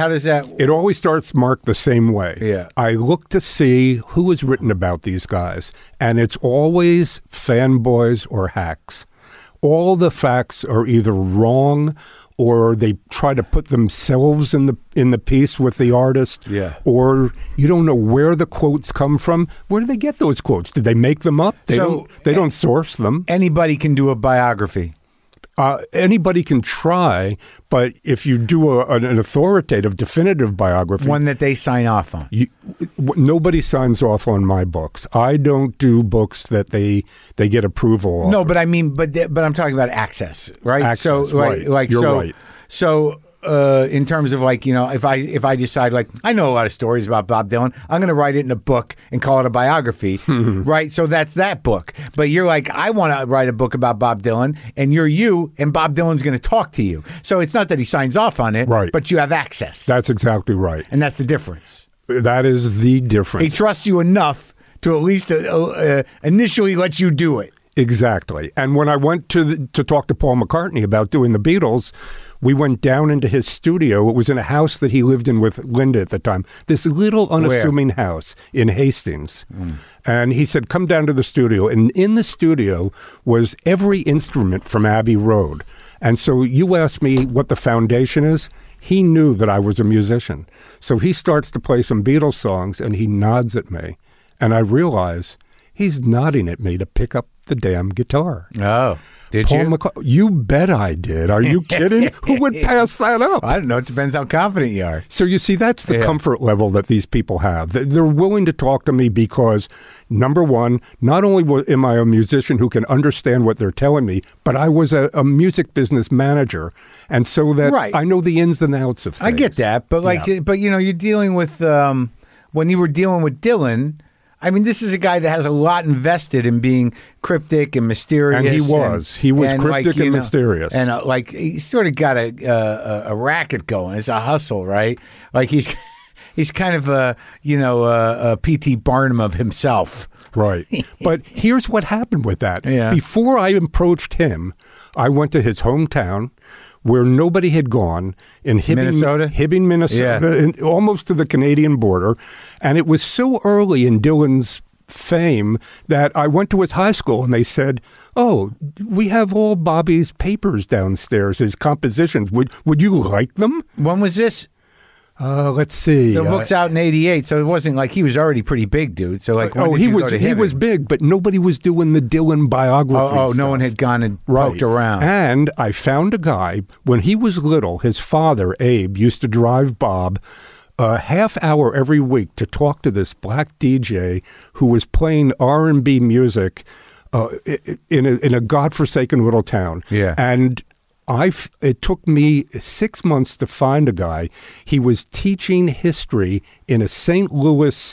It always starts, Mark, the same way. Yeah. I look to see who has written about these guys, and it's always fanboys or hacks. All the facts are either wrong, or they try to put themselves in the piece with the artist. Yeah. Or you don't know where the quotes come from. Where do they get those quotes? Did they make them up? They don't source them. Anybody can do a biography. Anybody can try, but if you do an authoritative, definitive biography... One that they sign off on. Nobody signs off on my books. I don't do books that they get approval of. No, but I mean, but I'm talking about access, right? Access, right. You're right. So in terms of if I decide I know a lot of stories about Bob Dylan, I'm going to write it in a book and call it a biography, right? So that's that book. But you're I want to write a book about Bob Dylan, and you're you, and Bob Dylan's going to talk to you. So it's not that he signs off on it, right? But you have access. That's exactly right, and that's the difference. That is the difference. He trusts you enough to at least initially let you do it. Exactly. And when I went to talk to Paul McCartney about doing the Beatles, we went down into his studio. It was in a house that he lived in with Linda at the time. This little unassuming house in Hastings. And he said, come down to the studio. And in the studio was every instrument from Abbey Road. And so you asked me what the foundation is. He knew that I was a musician. So he starts to play some Beatles songs, and he nods at me. And I realize he's nodding at me to pick up the damn guitar. Oh. Did Paul you? You bet I did. Are you kidding? Who would pass that up? I don't know. It depends how confident you are. So you see, that's the comfort level that these people have. They're willing to talk to me because, number one, not only am I a musician who can understand what they're telling me, but I was a music business manager, and so that I know the ins and outs of things. I get that, but but you're dealing with when you were dealing with Dylan. I mean, this is a guy that has a lot invested in being cryptic and mysterious. And he was. He was cryptic and mysterious. And he sort of got a racket going. It's a hustle, right? He's kind of a P.T. Barnum of himself. Right. But here's what happened with that. Yeah. Before I approached him, I went to his hometown, where nobody had gone, in Hibbing, Minnesota, and almost to the Canadian border. And it was so early in Dylan's fame that I went to his high school, and they said, oh, we have all Bobby's papers downstairs, his compositions. Would you like them? When was this? Let's see. The book's out in '88, so it wasn't like he was already pretty big, dude. So he was big, but nobody was doing the Dylan biography. No one had gone and poked around. And I found a guy when he was little. His father, Abe, used to drive Bob a half hour every week to talk to this black DJ who was playing R&B music in a godforsaken little town. Yeah, and it took me 6 months to find a guy. He was teaching history in a St. Louis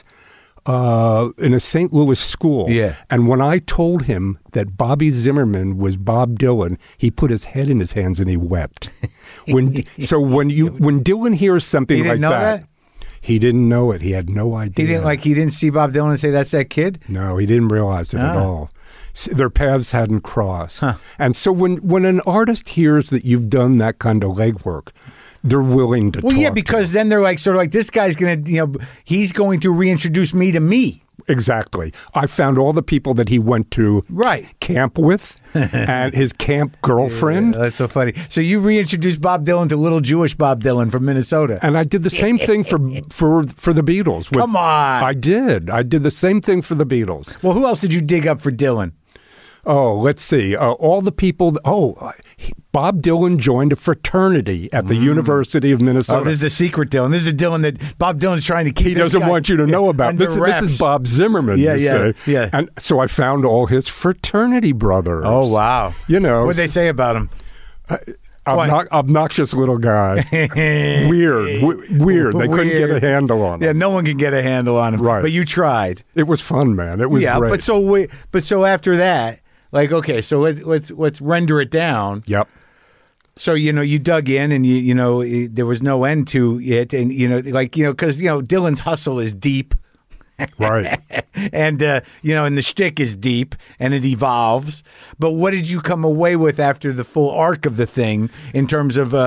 school. Yeah. And when I told him that Bobby Zimmerman was Bob Dylan, he put his head in his hands and he wept. When Dylan hears something like that, he didn't know it. He had no idea. He didn't see Bob Dylan and say, "That's that kid"? No, he didn't realize it at all. Their paths hadn't crossed. Huh. And so when an artist hears that you've done that kind of legwork, they're willing to talk. Well, yeah, because then they're this guy's going to, he's going to reintroduce me to me. Exactly. I found all the people that he went to camp with and his camp girlfriend. Yeah, that's so funny. So you reintroduced Bob Dylan to little Jewish Bob Dylan from Minnesota. And I did the same thing for the Beatles. Come on. I did. I did the same thing for the Beatles. Well, who else did you dig up for Dylan? Oh, let's see. All the people. Bob Dylan joined a fraternity at the University of Minnesota. Oh, this is the secret Dylan. This is the Dylan that Bob Dylan's trying to keep. He doesn't want you to know about. This is Bob Zimmerman. Yeah. And so I found all his fraternity brothers. Oh, wow. You know. What'd they say about him? Obnoxious little guy. Weird. They couldn't get a handle on him. Yeah, no one can get a handle on him. Right. But you tried. It was fun, man. It was great. But so after that, like, okay, so let's render it down. Yep. So, you dug in and, there was no end to it. And, because, Dylan's hustle is deep. Right. And, and the shtick is deep and it evolves. But what did you come away with after the full arc of the thing in terms of,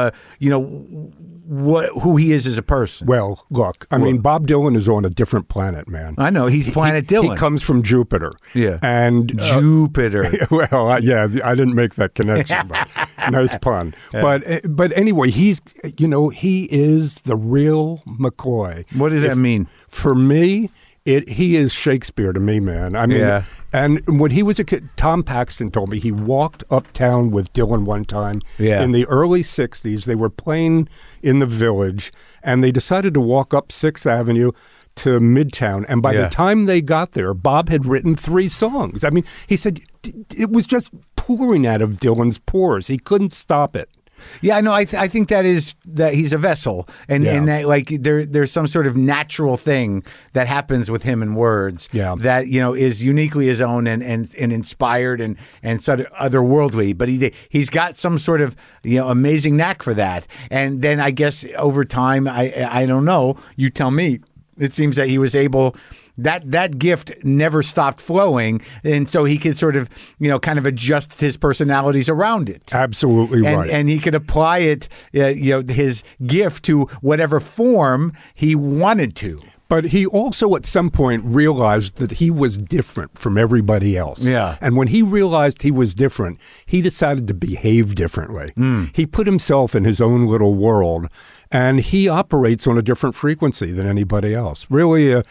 who he is as a person? Well, look, I mean, Bob Dylan is on a different planet, man. I know. He's Planet Dylan. He comes from Jupiter. Yeah. And Jupiter. Well, I didn't make that connection, but nice pun. Yeah. But anyway, he is the real McCoy. What does that mean? For me, he is Shakespeare to me, man. I mean, and when he was a kid, Tom Paxton told me he walked uptown with Dylan one time in the early 60s. They were playing in the Village, and they decided to walk up 6th Avenue to Midtown. And by the time they got there, Bob had written 3 songs. I mean, he said it was just pouring out of Dylan's pores. He couldn't stop it. Yeah, I know. I think that he's a vessel, and that like there's some sort of natural thing that happens with him in words that is uniquely his own and inspired and sort of otherworldly. But he's got some sort of amazing knack for that. And then I guess over time, I don't know. You tell me. It seems that he was able. That gift never stopped flowing, and so he could sort of, kind of adjust his personalities around it. Absolutely right. And he could apply it, his gift to whatever form he wanted to. But he also at some point realized that he was different from everybody else. Yeah. And when he realized he was different, he decided to behave differently. He put himself in his own little world, and he operates on a different frequency than anybody else. Really,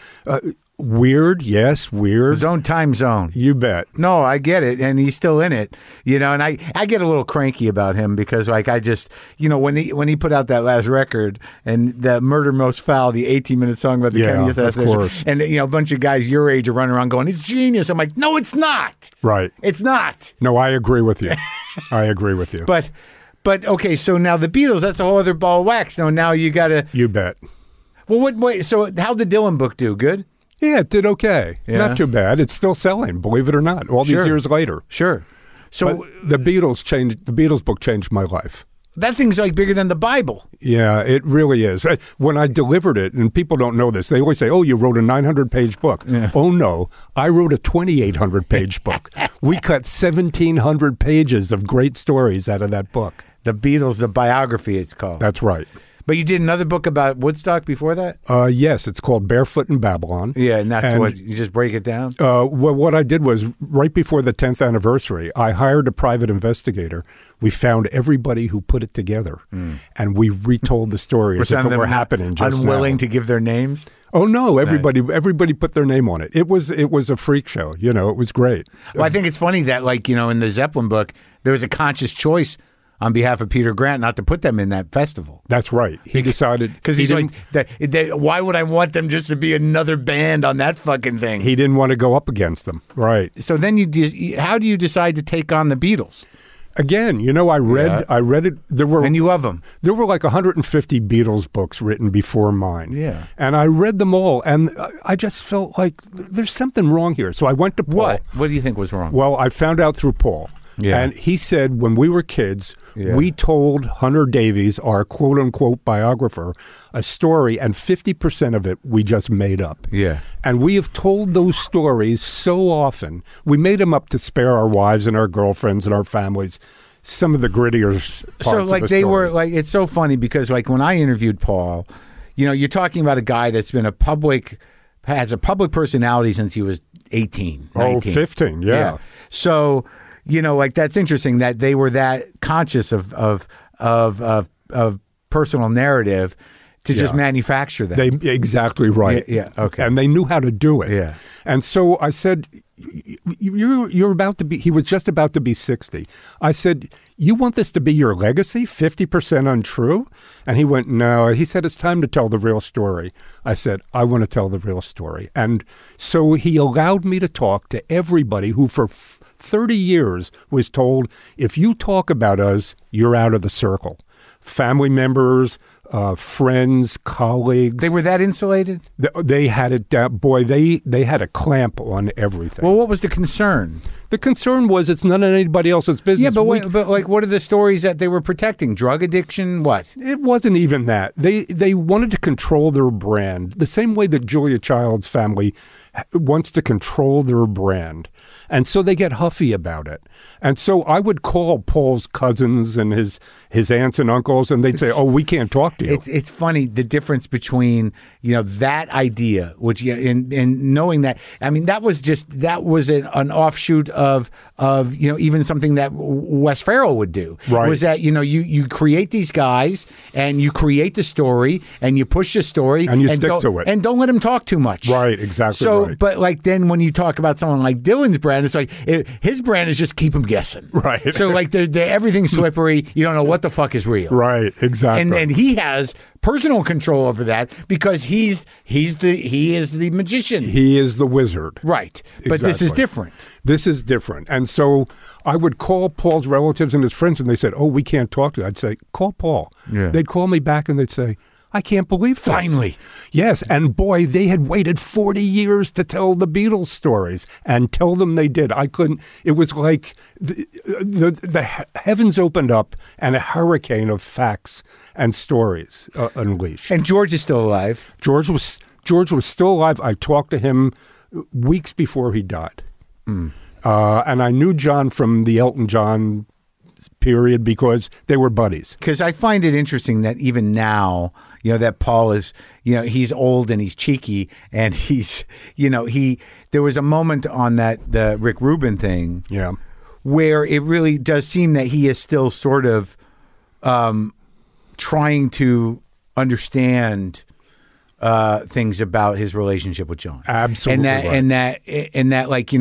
weird, yes, weird. His own time zone. You bet. No, I get it, and he's still in it, and I get a little cranky about him because, like, I just, when he put out that last record and the Murder Most Foul, the 18-minute song about the Kennedy assassination, and a bunch of guys your age are running around going, "It's genius." I'm like, no, it's not. Right. It's not. No, I agree with you. I agree with you. But okay, so now the Beatles, that's a whole other ball of wax. Now you got to. You bet. Well, so how'd the Dylan book do? Good? Yeah, it did okay. Yeah. Not too bad. It's still selling, believe it or not, all these years later. Sure. So but the Beatles book changed my life. That thing's like bigger than the Bible. Yeah, it really is. When I delivered it, and people don't know this, they always say, "Oh, you wrote a 900-page book." Yeah. Oh, no, I wrote a 2,800-page book. We cut 1,700 pages of great stories out of that book. The Beatles, the biography, it's called. That's right. But you did another book about Woodstock before that? Yes, it's called Barefoot in Babylon. Yeah, and that's what, you just break it down? Well, what I did was, right before the 10th anniversary, I hired a private investigator. We found everybody who put it together, and we retold the story as if it were happening just unwilling now. To give their names? Oh, no, everybody put their name on it. It was a freak show. It was great. Well, I think it's funny that, like, in the Zeppelin book, there was a conscious choice on behalf of Peter Grant not to put them in that festival. That's right. He decided... Because he's like, why would I want them just to be another band on that fucking thing? He didn't want to go up against them. Right. So then how do you decide to take on the Beatles? Again, I read it. And you love them. There were like 150 Beatles books written before mine. Yeah. And I read them all, and I just felt like there's something wrong here. So I went to Paul. What do you think was wrong? Well, I found out through Paul. Yeah. And he said when we were kids, we told Hunter Davies, our quote-unquote biographer, a story, and 50% of it we just made up. Yeah. And we have told those stories so often. We made them up to spare our wives and our girlfriends and our families some of the grittier parts of the story. So, like, they were, like, it's so funny because, like, when I interviewed Paul, you're talking about a guy that's been has a public personality since he was 18, 19. Oh, 15, yeah. So... like that's interesting that they were that conscious of personal narrative to just manufacture that. Exactly right. Yeah, okay. And they knew how to do it. Yeah. And so I said, you're about to be, he was just about to be 60. I said, you want this to be your legacy, 50% untrue? And he went, no. He said, it's time to tell the real story. I said, I want to tell the real story. And so he allowed me to talk to everybody who for 30 years was told, if you talk about us, you're out of the circle. Family members, friends, colleagues. They were that insulated? They had it down. Boy, they had a clamp on everything. Well, what was the concern? The concern was it's none of anybody else's business. Yeah, but what are the stories that they were protecting? Drug addiction? What? It wasn't even that. They wanted to control their brand the same way that Julia Child's family wants to control their brand. And so they get huffy about it. And so I would call Paul's cousins and his aunts and uncles, and they'd say, oh, we can't talk to you. It's funny, the difference between, that idea, which, and knowing that, I mean, that was an offshoot of even something that Wes Farrell would do. Right. Was that, you create these guys, and you create the story, and you push the story. And you stick to it. And don't let them talk too much. Right, exactly right. But like then when you talk about someone like Dylan's brand, it's like his brand is just keep them guessing. Right. So like everything's slippery. You don't know what the fuck is real. Right, exactly. And he has personal control over that because he is the magician. He is the wizard. Right. But Exactly. this is different. This is different. And so I would call Paul's relatives and his friends, and they said, oh, we can't talk to you. I'd say, call Paul. Yeah. They'd call me back and they'd say, I can't believe this. Finally. Yes, and boy, they had waited 40 years to tell the Beatles stories, and tell them they did. I couldn't. It was like the heavens opened up and a hurricane of facts and stories unleashed. And George is still alive. George was still alive. I talked to him weeks before he died. And I knew John from the Elton John period because they were buddies. Because I find it interesting that even now, that Paul is, he's old and he's cheeky and he's, there was a moment on the Rick Rubin thing, Yeah. where it really does seem that he is still sort of trying to understand things about his relationship with John. Absolutely. And that like,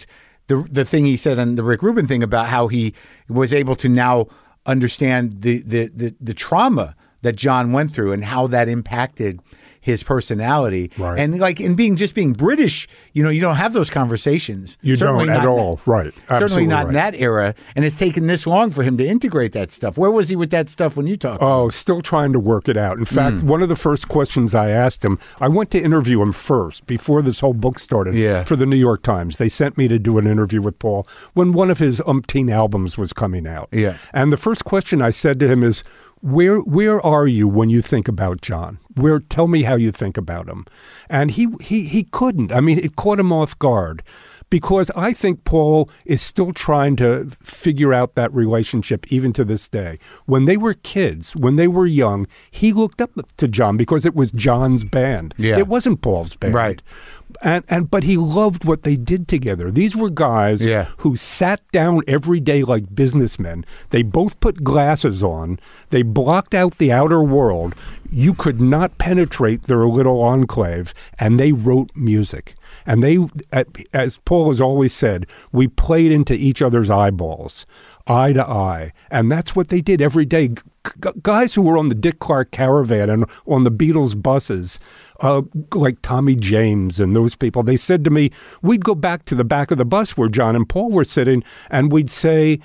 the thing he said on the Rick Rubin thing about how he was able to now understand the trauma that John went through and how that impacted his personality. Right. And like in being British, you don't have those conversations. You Certainly don't at all. Right. Certainly Absolutely not right. in that era. And it's taken this long for him to integrate that stuff. Where was he with that stuff when you talked to him? Oh, still trying to work it out. In fact, one of the first questions I asked him, I went to interview him first before this whole book started for the New York Times. They sent me to do an interview with Paul when one of his umpteen albums was coming out. Yeah. And the first question I said to him is, Where are you when you think about John? Tell me how you think about him. And he couldn't. I mean, it caught him off guard because I think Paul is still trying to figure out that relationship even to this day. When they were kids, when they were young, he looked up to John because it was John's band. Yeah. It wasn't Paul's band. Right. But he loved what they did together. These were guys who sat down every day like businessmen. They both put glasses on. They blocked out the outer world. You could not penetrate their little enclave, and they wrote music. And they, as Paul has always said, we played into each other's eyeballs, eye to eye. And that's what they did every day. Guys who were on the Dick Clark Caravan and on the Beatles buses, like Tommy James and those people, they said to me, we'd go back to the back of the bus where John and Paul were sitting, and we'd say,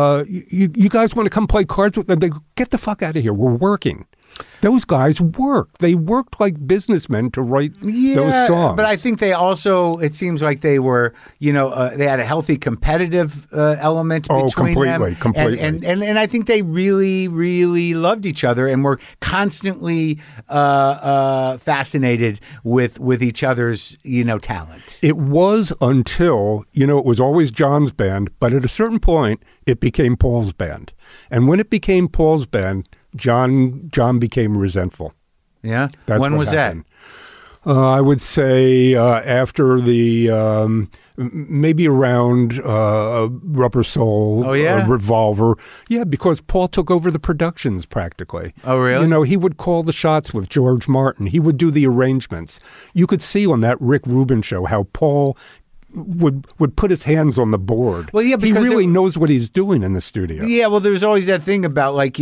you guys want to come play cards with them? They go, get the fuck out of here. We're working. Those guys worked. They worked like businessmen to write those songs. But I think they also, it seems like they were, they had a healthy competitive element between them. Completely. And I think they really, really loved each other and were constantly fascinated with each other's, talent. It was until, it was always John's band, but at a certain point, it became Paul's band. And when it became Paul's band, John became resentful. Yeah? That's when was happened. That? I would say after the, maybe around Rubber Soul, Revolver. Yeah, because Paul took over the productions practically. Oh, really? He would call the shots with George Martin. He would do the arrangements. You could see on that Rick Rubin show how Paul would put his hands on the board. Well, yeah, he because really knows what he's doing in the studio. Yeah, well, there's always that thing about like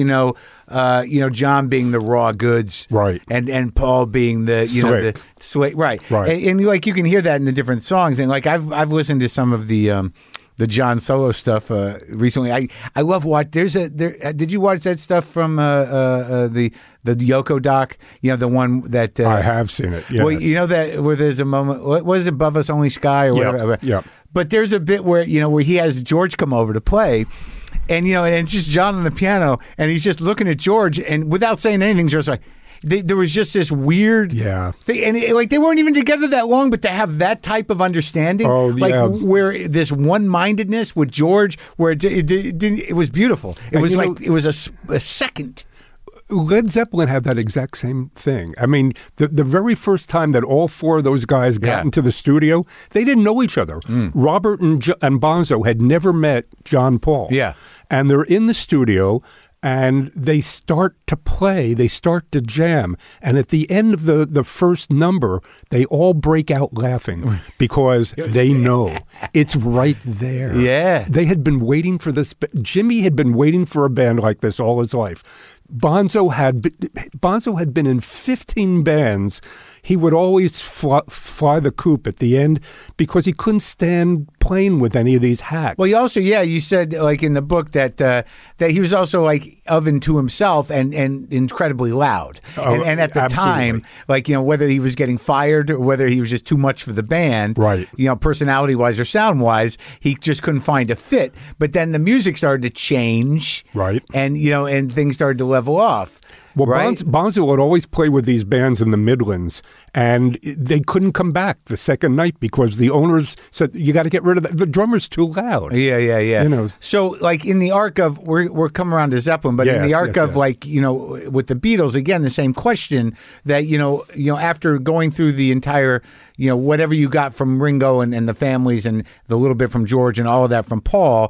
John being the raw goods, right, and Paul being the the slick, right, and like you can hear that in the different songs, and like I've listened to some of the John solo stuff recently. I love what did you watch that stuff from the Yoko doc? You know, the one that I have seen it. Yes. Well, you know that where there's a moment. What is it, Above Us Only Sky or whatever? Yeah. But there's a bit where where he has George come over to play. And and it's just John on the piano, and he's just looking at George, and without saying anything, George's like, there was just this weird thing, and they weren't even together that long, but to have that type of understanding, where this one-mindedness with George, where it was beautiful. It was it was a second. Led Zeppelin had that exact same thing. I mean, the very first time that all four of those guys got into the studio, they didn't know each other. Robert and Bonzo had never met John Paul. Yeah. And they're in the studio, and they start to play, they start to jam. And at the end of the first number, they all break out laughing because they know it's right there. Yeah. They had been waiting for this. Jimmy had been waiting for a band like this all his life. Bonzo had been in 15 bands. He would always fly the coop at the end because he couldn't stand playing with any of these hacks. Well, you also, you said like in the book that he was also like oven to himself and incredibly loud. And at the absolutely. time, like, whether he was getting fired or whether he was just too much for the band, right? Personality-wise or sound-wise, he just couldn't find a fit. But then the music started to change, right? And and things started to level off. Well, right? Bonzo would always play with these bands in the Midlands, and they couldn't come back the second night because the owners said, you got to get rid of that. The drummer's too loud. Yeah. So, like, in the arc of, we're coming around to Zeppelin, but in the arc of, like, with the Beatles, again, the same question that, after going through the entire, whatever you got from Ringo and the families and the little bit from George and all of that from Paul,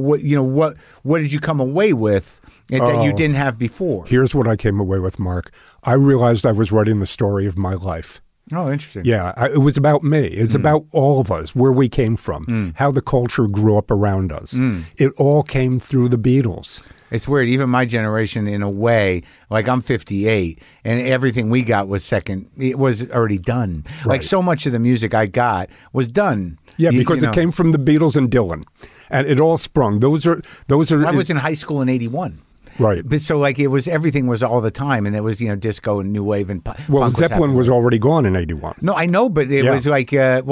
what did you come away with that you didn't have before? Here's what I came away with, Mark. I realized I was writing the story of my life. Oh, interesting. Yeah, it was about me. It's about all of us, where we came from, how the culture grew up around us. It all came through the Beatles. It's weird. Even my generation, in a way, like I'm 58, and everything we got was second. It was already done. Right. Like so much of the music I got was done. Yeah, because it came from the Beatles and Dylan, and it all sprung. Those are. I was in high school in '81. Right. But so like everything was all the time, and it was disco and new wave and punk. Well, Zeppelin was already gone in '81. No, I know, but it was like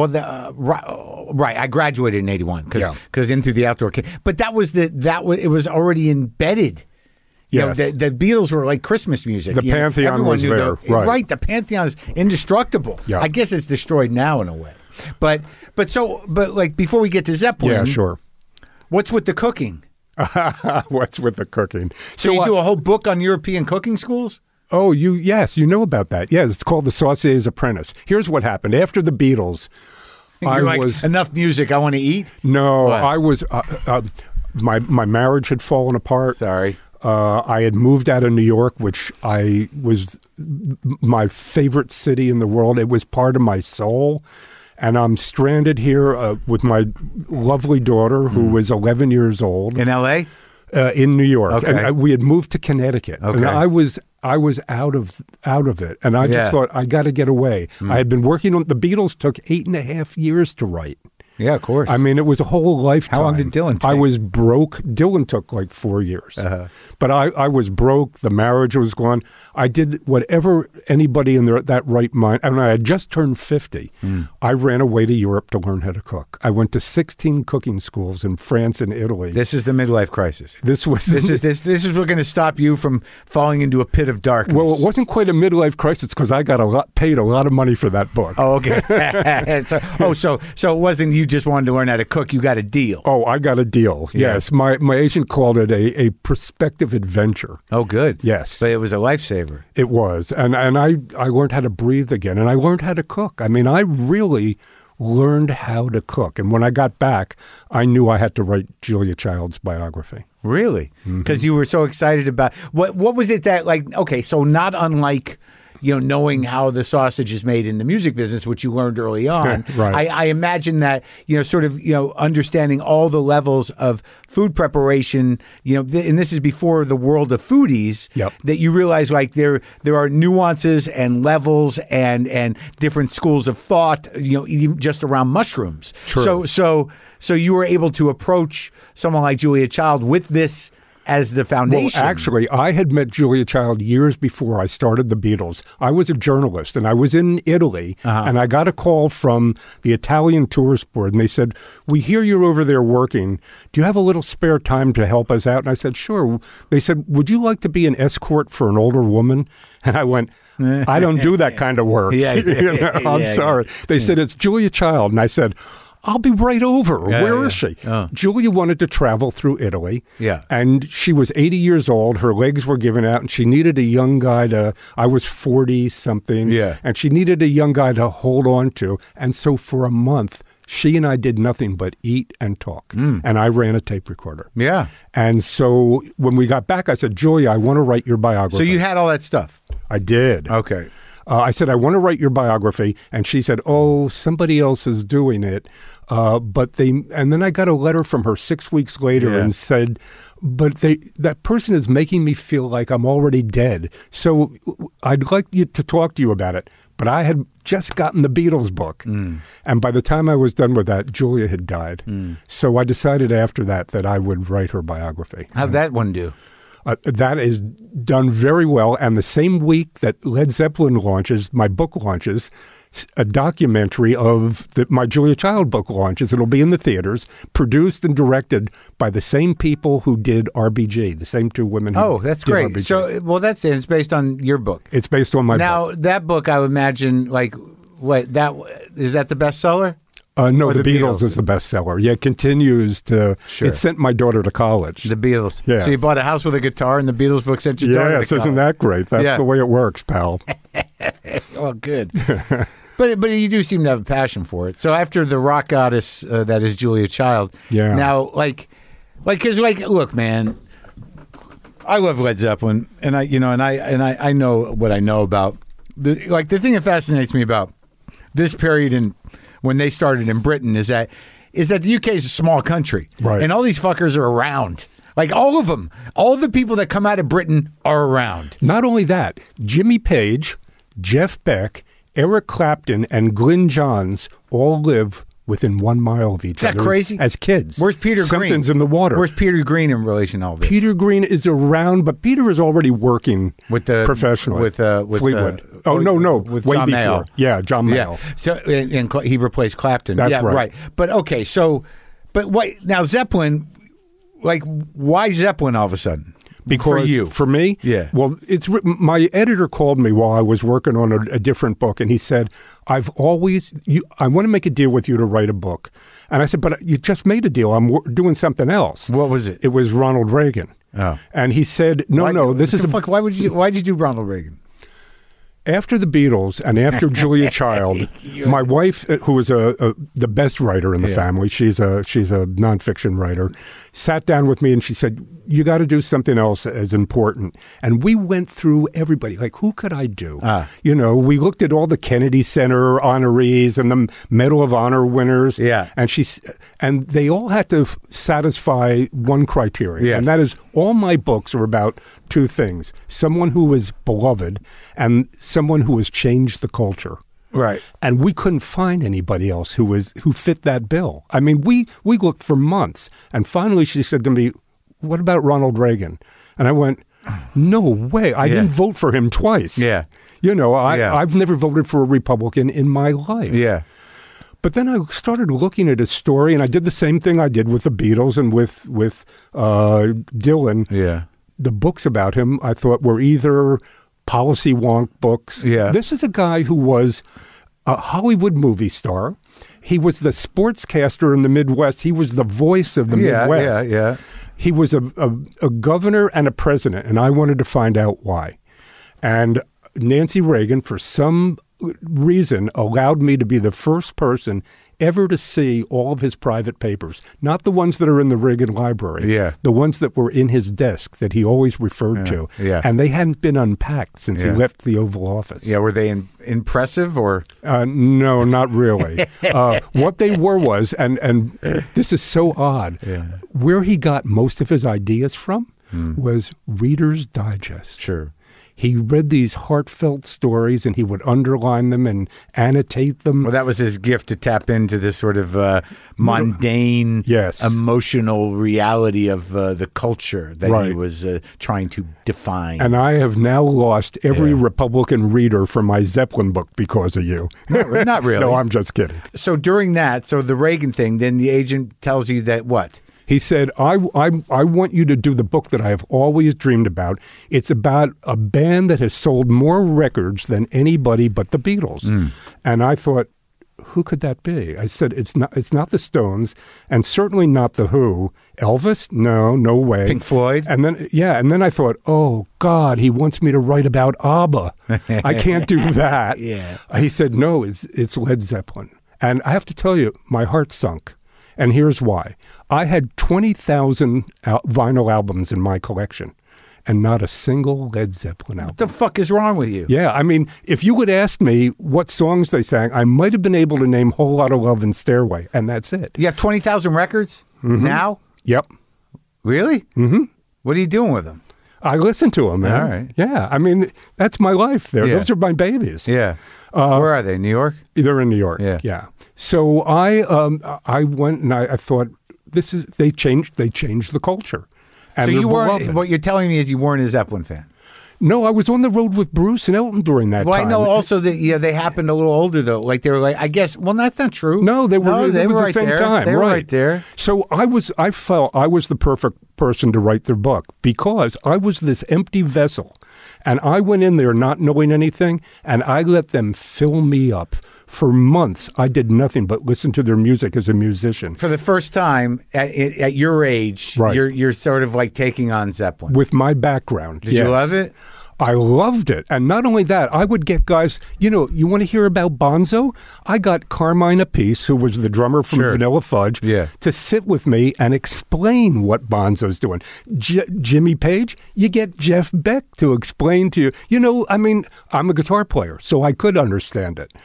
right. I graduated in '81 because Into the Outdoor came. But it was already embedded. Yes. The Beatles were like Christmas music. The Pantheon was there. Right. The Pantheon is indestructible. Yeah. I guess it's destroyed now in a way. But like before we get to Zeppelin, yeah, sure. What's with the cooking? What's with the cooking? So you do a whole book on European cooking schools? Oh, yes, you know about that. Yes, it's called The Sausier's Apprentice. Here's what happened. After the Beatles, enough music, I want to eat? No, what? I was, my marriage had fallen apart. Sorry. I had moved out of New York, which was my favorite city in the world. It was part of my soul. And I'm stranded here with my lovely daughter, who was 11 years old. In L.A.? In New York. Okay. And we had moved to Connecticut. Okay. And I was out of it. And I just thought, I got to get away. I had been working on, the Beatles took 8.5 years to write. Yeah, of course. I mean, it was a whole lifetime. How long did Dylan take? I was broke. Dylan took like 4 years. Uh-huh. But I was broke. The marriage was gone. I did whatever anybody in that right mind. And I had just turned 50. I ran away to Europe to learn how to cook. I went to 16 cooking schools in France and Italy. This is the midlife crisis. This is what's going to stop you from falling into a pit of darkness. Well, it wasn't quite a midlife crisis because I got paid a lot of money for that book. Oh, okay. So it wasn't you just wanted to learn how to cook. You got a deal. Oh, I got a deal. Yeah. Yes. My agent called it a prospective adventure. Oh, good. Yes. But it was a lifesaver. It was. And I learned how to breathe again. And I learned how to cook. I mean, I really learned how to cook. And when I got back, I knew I had to write Julia Child's biography. Really? Because you were so excited about... What was it that, like, okay, so not unlike... knowing how the sausage is made in the music business, which you learned early on. Right. I imagine that, sort of, understanding all the levels of food preparation, and this is before the world of foodies, Yep. that you realize like there are nuances and levels and different schools of thought, even just around mushrooms. True. So you were able to approach someone like Julia Child with this as the foundation. Well, actually, I had met Julia Child years before I started the Beatles. I was a journalist, and I was in Italy, and I got a call from the Italian Tourist Board, and they said, "We hear you're over there working. Do you have a little spare time to help us out?" And I said, "Sure." They said, "Would you like to be an escort for an older woman?" And I went, "I don't do that kind of work." I'm sorry. They said, "It's Julia Child." And I said, "I'll be right over. Where is she?" Julia wanted to travel through Italy. Yeah. And she was 80 years old. Her legs were giving out, and she needed a young guy I was 40-something. Yeah. And she needed a young guy to hold on to. And so for a month, she and I did nothing but eat and talk. And I ran a tape recorder. Yeah. And so when we got back, I said, "Julia, I want to write your biography." So you had all that stuff? I did. Okay. I said, "I want to write your biography." And she said, "Oh, somebody else is doing it." And then I got a letter from her 6 weeks later and said, "But that person is making me feel like I'm already dead. So I'd like you to talk to you about it." But I had just gotten the Beatles book. And by the time I was done with that, Julia had died. So I decided after that I would write her biography. How'd that one do? That is done very well. And the same week that Led Zeppelin launches, my book launches, a documentary of my Julia Child book launches. It'll be in the theaters, produced and directed by the same people who did RBG, the same two women who Oh, that's did great. RBG. So, it's based on your book. It's based on my book. Now, that book, I would imagine, is that the bestseller? No, Or the the Beatles Beatles? is the bestseller. Yeah, it continues to. Sure. It sent my daughter to college. The Beatles. Yes. So you bought a house with a guitar, and the Beatles book sent your daughter Yes, to isn't college. that great? That's Yeah. the way it works, pal. Oh, good. But you do seem to have a passion for it. So after the rock goddess that is Julia Child, Yeah. now because look, man, I love Led Zeppelin, and I know what I know about the thing that fascinates me about this period and when they started in Britain is that the UK is a small country, Right. and all these fuckers are around. Like all of them, all the people that come out of Britain are around. Not only that, Jimmy Page, Jeff Beck, Eric Clapton, and Glyn Johns all live within 1 mile of each Is that other crazy? as kids. Where's Peter Green? Something's in the water. Where's Peter Green in relation to all this? Peter Green is around, but Peter is already working professionally with Fleetwood. No, with way John before. Mayall. Yeah, John Mayall. Yeah. So and he replaced Clapton. That's yeah, right. But okay, but what now? Zeppelin, why Zeppelin all of a sudden? Because for me, Yeah. Well, my editor called me while I was working on a different book, and he said, I want to make a deal with you to write a book. And I said, but you just made a deal. I'm doing something else. What was it? It was Ronald Reagan. Oh. And he said, this is why'd you do Ronald Reagan? After the Beatles and after Julia Child, my wife, who was the best writer in the family, she's a nonfiction writer, sat down with me and she said, "You got to do something else as important." And we went through everybody. Like, who could I do? We looked at all the Kennedy Center honorees and the Medal of Honor winners. Yeah. And they all had to satisfy one criteria. Yes. And that is, all my books are about two things: someone who is beloved and someone who has changed the culture. Right. And we couldn't find anybody else who fit that bill. I mean, we looked for months. And finally she said to me, "What about Ronald Reagan?" And I went, "No way. I didn't vote for him twice." Yeah. I've never voted for a Republican in my life. Yeah. But then I started looking at his story, and I did the same thing I did with the Beatles and with Dylan. Yeah. The books about him, I thought, were either policy wonk books. Yeah. This is a guy who was a Hollywood movie star. He was the sportscaster in the Midwest. He was the voice of the Midwest. Yeah. He was a governor and a president, and I wanted to find out why. And Nancy Reagan, for some reason allowed me to be the first person ever to see all of his private papers, not the ones that are in the Reagan Library, the ones that were in his desk that he always referred to. And they hadn't been unpacked since he left the Oval Office. Yeah, were they impressive or? No, not really. What they were was, and this is so odd, where he got most of his ideas from was Reader's Digest. Sure. He read these heartfelt stories, and he would underline them and annotate them. Well, that was his gift to tap into this sort of mundane, emotional reality of the culture that he was trying to define. And I have now lost every Republican reader from my Zeppelin book because of you. Not really. No, I'm just kidding. So during that, the Reagan thing, then the agent tells you that what? He said, I want you to do the book that I have always dreamed about. It's about a band that has sold more records than anybody but the Beatles. And I thought, who could that be? I said, it's not the Stones, and certainly not the Who. Elvis? No way. Pink Floyd? And then I thought, oh God, he wants me to write about ABBA. I can't do that. He said, no, it's Led Zeppelin. And I have to tell you, my heart sunk. And here's why. I had 20,000 vinyl albums in my collection, and not a single Led Zeppelin album. What the fuck is wrong with you? Yeah, I mean, if you would ask me what songs they sang, I might have been able to name Whole Lotta Love and Stairway, and that's it. You have 20,000 records now? Yep. Really? Mm-hmm. What are you doing with them? I listen to them, man. All right. Yeah, I mean, that's my life there. Those are my babies. Yeah. Where are they? New York? They're in New York. Yeah. So I went and I thought they changed the culture. And so you weren't. What you're telling me is you weren't a Zeppelin fan. No, I was on the road with Bruce and Elton during that time. Well, I know also that they happened a little older though. Like they were like, I guess. Well, that's not true. No, they were. They were right the same there. time. They were right there. So I felt I was the perfect person to write their book because I was this empty vessel, and I went in there not knowing anything, and I let them fill me up. For months, I did nothing but listen to their music as a musician. For the first time at your age, you're sort of like taking on Zeppelin. With my background. Did you love it? I loved it. And not only that, I would get guys, you want to hear about Bonzo? I got Carmine Appice, who was the drummer from Vanilla Fudge, to sit with me and explain what Bonzo's doing. Jimmy Page, you get Jeff Beck to explain to you. I'm a guitar player, so I could understand it.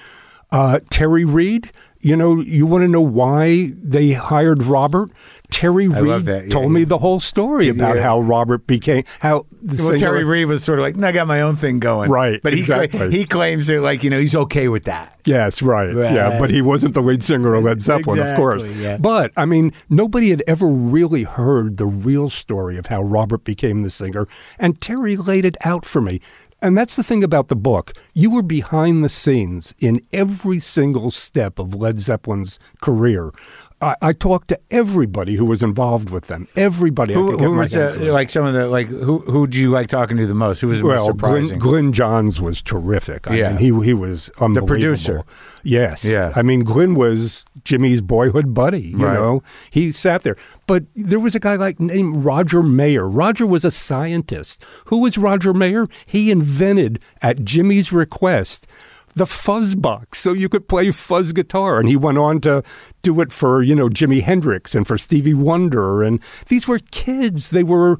Terry Reid, you want to know why they hired Robert? Terry Reid told me the whole story about how Robert became Terry Reid was sort of like, I got my own thing going, right? But he claims that he's okay with that. Yes, right. Yeah, but he wasn't the lead singer of Led Zeppelin, of course. Yeah. But nobody had ever really heard the real story of how Robert became the singer, and Terry laid it out for me. And that's the thing about the book. You were behind the scenes in every single step of Led Zeppelin's career. I talked to everybody who was involved with them. Everybody. Who was like some of the who do you like talking to the most? Who was most surprising? Glenn Johns was terrific. I mean, he was unbelievable. The producer. Yes. Yeah. I mean, Glenn was Jimmy's boyhood buddy. You know, he sat there. But there was a guy named Roger Mayer. Roger was a scientist. Who was Roger Mayer? He invented at Jimmy's request the fuzz box, so you could play fuzz guitar. And he went on to do it for, Jimi Hendrix and for Stevie Wonder. And these were kids. They were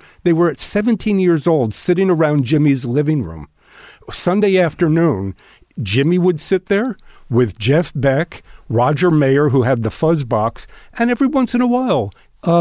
17 years old sitting around Jimmy's living room. Sunday afternoon, Jimmy would sit there with Jeff Beck, Roger Mayer, who had the fuzz box, and every once in a while,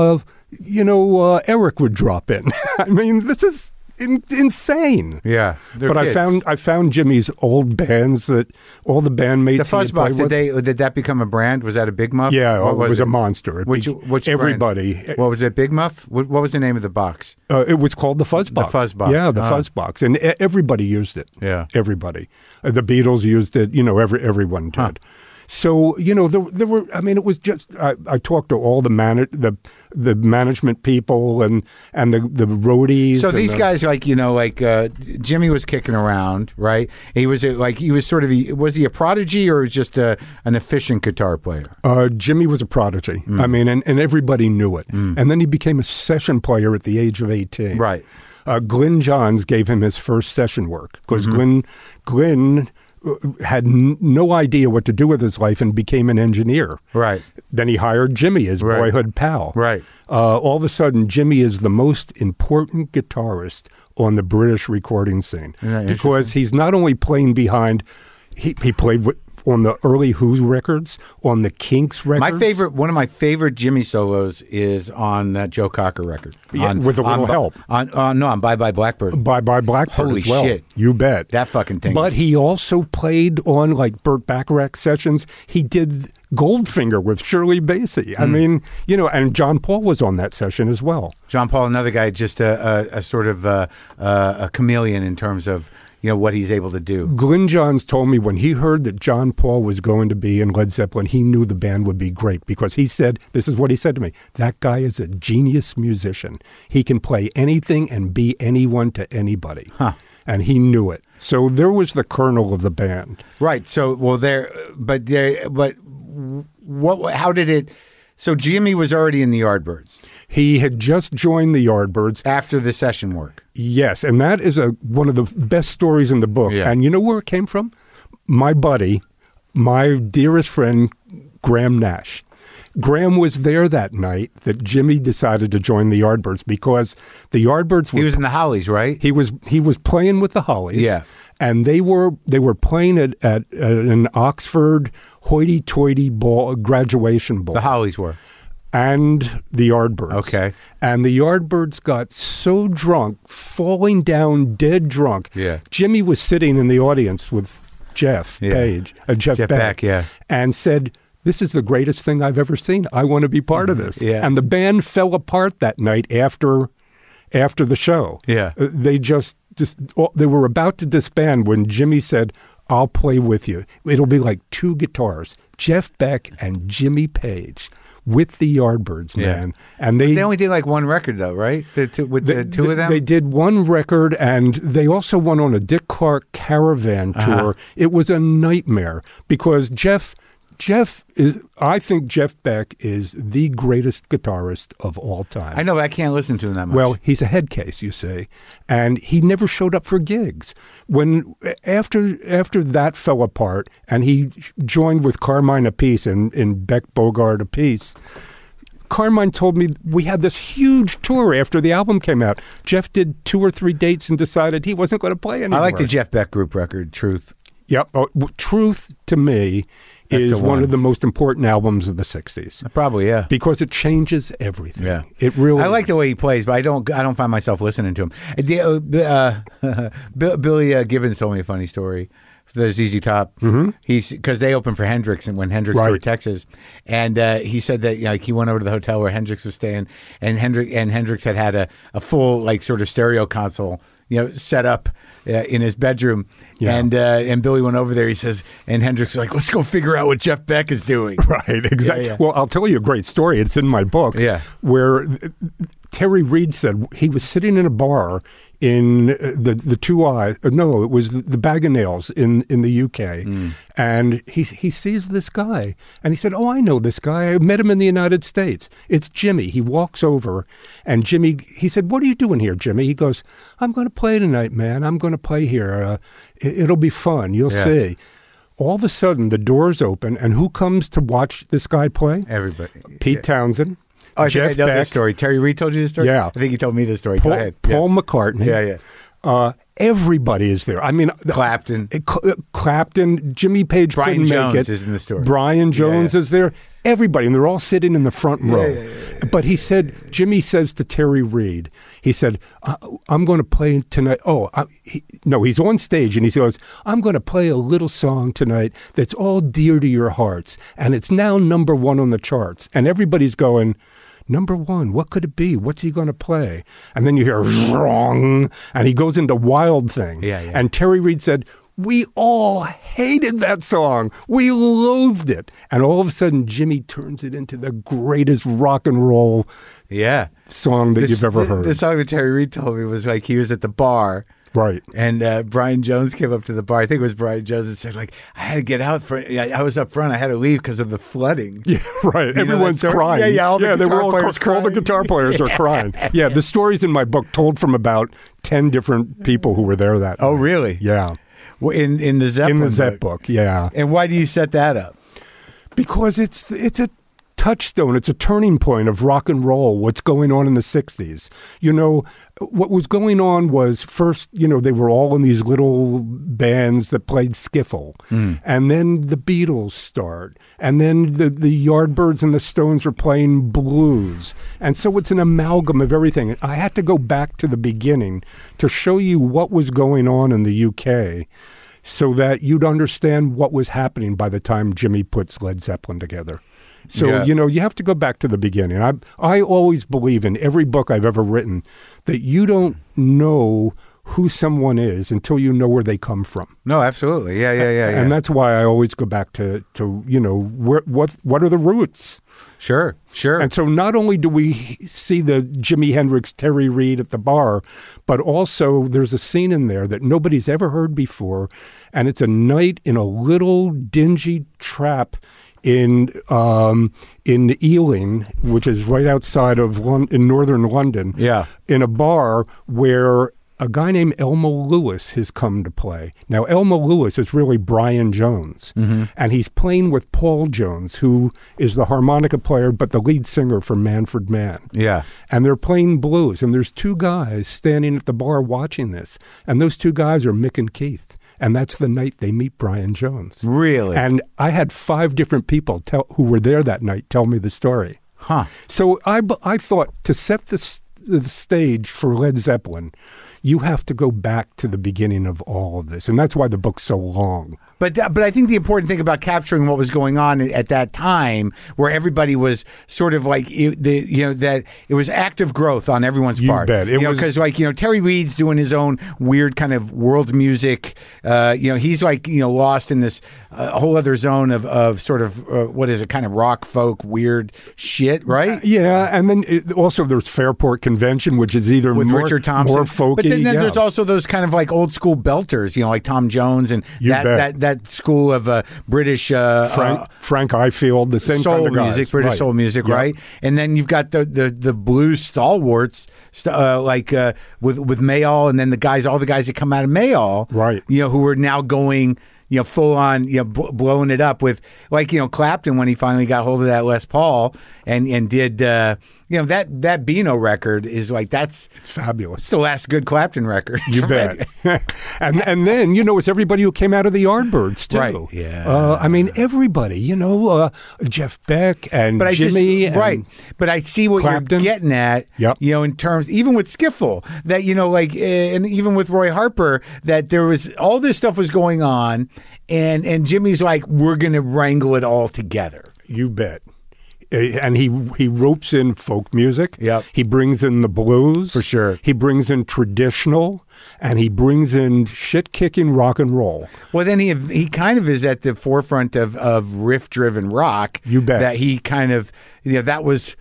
Eric would drop in. I mean, this is insane. Yeah, but kids. I found Jimmy's old bands that all the bandmates. The Fuzzbox, did that become a brand? Was that a Big Muff? Yeah, it was a monster. Which everybody? Brand? What was it? Big Muff? What was the name of the box? It was called the Fuzzbox. The Fuzzbox. Yeah, the Fuzzbox, and everybody used it. Yeah, everybody. The Beatles used it. Everyone did. Huh. So, there were, it was just, I talked to all the management people and the roadies. So these guys, Jimmy was kicking around, right? Was he a prodigy or was just an efficient guitar player? Jimmy was a prodigy. And everybody knew it. And then he became a session player at the age of 18. Right. Glenn Johns gave him his first session work because Glenn had no idea what to do with his life and became an engineer. Right. Then he hired Jimmy, his boyhood pal. Right. All of a sudden, Jimmy is the most important guitarist on the British recording scene because he's not only playing behind, he played on the early Who's records, on the Kinks records. One of my favorite Jimmy solos is on that Joe Cocker record. With a little help. On Bye Bye Blackbird. Bye Bye Blackbird. Holy as well. shit. You bet. That fucking thing. But he also played on like Burt Bacharach sessions. He did Goldfinger with Shirley Bassey. I mean, and John Paul was on that session as well. John Paul, another guy, just a sort of a chameleon in terms of what he's able to do. Glyn Johns told me when he heard that John Paul was going to be in Led Zeppelin, he knew the band would be great because he said, this is what he said to me, that guy is a genius musician. He can play anything and be anyone to anybody. Huh. And he knew it. So there was the kernel of the band. Right. So, how did it, so Jimmy was already in the Yardbirds. He had just joined the Yardbirds. After the session work. Yes, and that is one of the best stories in the book. Yeah. And you know where it came from? My buddy, my dearest friend, Graham Nash. Graham was there that night that Jimmy decided to join the Yardbirds because the Yardbirds He was in the Hollies, right? He was playing with the Hollies. Yeah. And they were playing at an Oxford hoity-toity ball, graduation ball. The Hollies were. And the Yardbirds. Okay. And the Yardbirds got so drunk, falling down dead drunk. Yeah. Jimmy was sitting in the audience with Jeff Beck, and said, this is the greatest thing I've ever seen. I want to be part of this. Yeah. And the band fell apart that night after the show. Yeah. They were about to disband when Jimmy said, I'll play with you. It'll be like two guitars, Jeff Beck and Jimmy Page. With the Yardbirds, man. And they only did like one record, though, right? The two of them? They did one record, and they also went on a Dick Clark caravan tour. It was a nightmare because I think Jeff Beck is the greatest guitarist of all time. I know, but I can't listen to him that much. Well, he's a head case, you see, and he never showed up for gigs. After that fell apart, and he joined with Carmine Appice in Beck Bogart Appice, Carmine told me we had this huge tour after the album came out. Jeff did 2 or 3 dates and decided he wasn't going to play anymore. I like the Jeff Beck group record, Truth. Yep. Truth, to me, is one of the most important albums of the 60s. Probably, yeah. Because it changes everything. Yeah. It really I like the way he plays, but I don't find myself listening to him. Billy Gibbons told me a funny story. The ZZ Top. Mm-hmm. Because they opened for Hendrix, and when Hendrix toured Texas, and he said that he went over to the hotel where Hendrix was staying, and Hendrix had a full sort of stereo console set up in his bedroom. Yeah. And Billy went over there. He says, and Hendrix was like, let's go figure out what Jeff Beck is doing. Right, exactly. Yeah. Well, I'll tell you a great story. It's in my book. Yeah. Where Terry Reid said he was sitting in a bar in the Two Eyes. No, it was the Bag of Nails in the UK. And he sees this guy. And he said, oh, I know this guy. I met him in the United States. It's Jimmy. He walks over. And he said, what are you doing here, Jimmy? He goes, I'm going to play tonight, man. I'm going to play here. It'll be fun. You'll see. All of a sudden, the doors open. And who comes to watch this guy play? Everybody. Pete Townsend. Oh, I know this story. Terry Reid told you this story? Yeah. I think he told me this story. Paul, Go ahead. Paul McCartney. Yeah. Everybody is there. I mean, Clapton. Jimmy Page Brian couldn't Jones make it. is in the story. Brian Jones is there. Everybody, and they're all sitting in the front row. Yeah. But Jimmy says to Terry Reid, he said, I'm going to play tonight. He's on stage, and he goes, I'm going to play a little song tonight that's all dear to your hearts, and it's now number 1 on the charts. And everybody's going, number 1, what could it be? What's he going to play? And then you hear, wrong, and he goes into Wild Thing. Yeah. And Terry Reid said, we all hated that song. We loathed it. And all of a sudden, Jimmy turns it into the greatest rock and roll song that you've ever heard. The song that Terry Reid told me was he was at the bar. Right. And Brian Jones came up to the bar. I think it was Brian Jones and said, I had to get out. I was up front. I had to leave because of the flooding. Yeah, right. Everyone's crying. Yeah, all the guitar players are crying. Yeah, the story's in my book, told from about 10 different people who were there that night. Oh, really? Yeah. in the Zeppelin In the Zepp book, yeah. And why do you set that up? Because it's a touchstone. It's a turning point of rock and roll, what's going on in the 60s. You know, what was going on was first, you know, they were all in these little bands that played skiffle. And then the Beatles start. And then the Yardbirds and the Stones were playing blues. And so it's an amalgam of everything. I had to go back to the beginning to show you what was going on in the UK so that you'd understand what was happening by the time Jimmy puts Led Zeppelin together. So, you know, you have to go back to the beginning. I always believe in every book I've ever written that you don't know who someone is until you know where they come from. No, absolutely. Yeah. And that's why I always go back to you know, what are the roots? Sure. And so not only do we see the Jimi Hendrix, Terry Reid at the bar, but also there's a scene in there that nobody's ever heard before, and it's a night in a little dingy trap in Ealing, which is right outside of in northern London, in a bar where a guy named Elmo Lewis has come to play. Now, Elmo Lewis is really Brian Jones, and he's playing with Paul Jones, who is the harmonica player but the lead singer for Manfred Mann. Yeah. And they're playing blues, and there's two guys standing at the bar watching this, and those two guys are Mick and Keith. And that's the night they meet Brian Jones. Really? And I had 5 different people who were there that night tell me the story. Huh. So I thought to set the stage for Led Zeppelin, you have to go back to the beginning of all of this. And that's why the book's so long. But I think the important thing about capturing what was going on at that time, where everybody was sort of like that it was active growth on everyone's part. You bet. Because Terry Reid's doing his own weird kind of world music. He's lost in this whole other zone of sort of what is it, kind of rock folk weird shit, right? Yeah, and then also there's Fairport Convention, which is either with Richard Thompson, more folky. But then there's also those kind of like old school belters, like Tom Jones and that school of British Frank Ifield, the same soul kind of guys. music, British soul music, right? And then you've got the blues stalwarts with Mayall, and then all the guys that come out of Mayall, right? Who are now going full on, blowing it up with Clapton when he finally got hold of that Les Paul and did that Beano record is it's fabulous. It's the last good Clapton record. You bet. and then it's everybody who came out of the Yardbirds too. Right. Yeah. I mean everybody. Jeff Beck and Jimmy. And But I see what Clapton. You're getting at. Yep. In terms even with Skiffle that and even with Roy Harper that there was all this stuff was going on and Jimmy's like we're going to wrangle it all together. You bet. And he ropes in folk music. Yep. He brings in the blues. For sure. He brings in traditional, and he brings in shit-kicking rock and roll. Well, then he kind of is at the forefront of riff-driven rock. You bet. That he kind of, that was,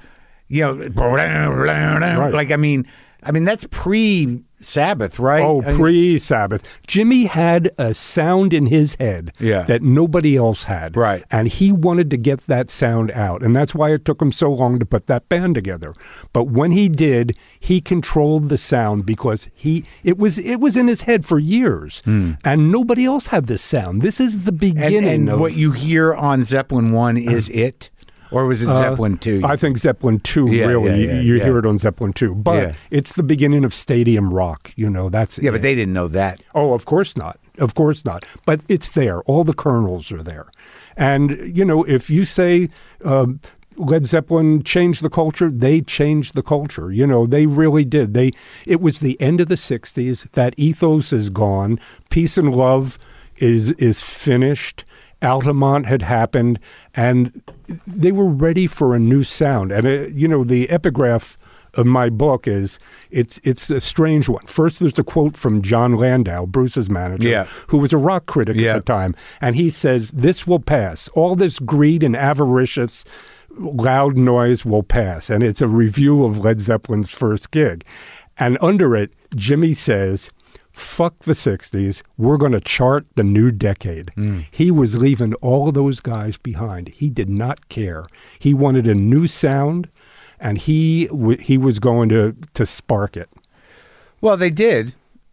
right. Like, I mean, that's pre-Sabbath, right? Oh, pre-Sabbath. Jimmy had a sound in his head that nobody else had. Right. And he wanted to get that sound out. And that's why it took him so long to put that band together. But when he did, he controlled the sound because it was in his head for years. And nobody else had this sound. This is the beginning and what you hear on Zeppelin 1 is it? Or was it Zeppelin 2? I think Zeppelin 2, really. You hear it on Zeppelin 2. But it's the beginning of stadium rock. That's but they didn't know that. Oh, of course not. Of course not. But it's there. All the kernels are there. And, if you say Led Zeppelin changed the culture, they changed the culture. They really did. It was the end of the 60s. That ethos is gone. Peace and love is finished. Altamont had happened, and they were ready for a new sound. And, the epigraph of my book is, it's a strange one. First, there's a quote from John Landau, Bruce's manager, who was a rock critic at the time. And he says, "This will pass. All this greed and avaricious loud noise will pass." And it's a review of Led Zeppelin's first gig. And under it, Jimmy says, "Fuck the 60s. We're going to chart the new decade." He was leaving all those guys behind. He did not care. He wanted a new sound, and he was going to spark it. Well, they did.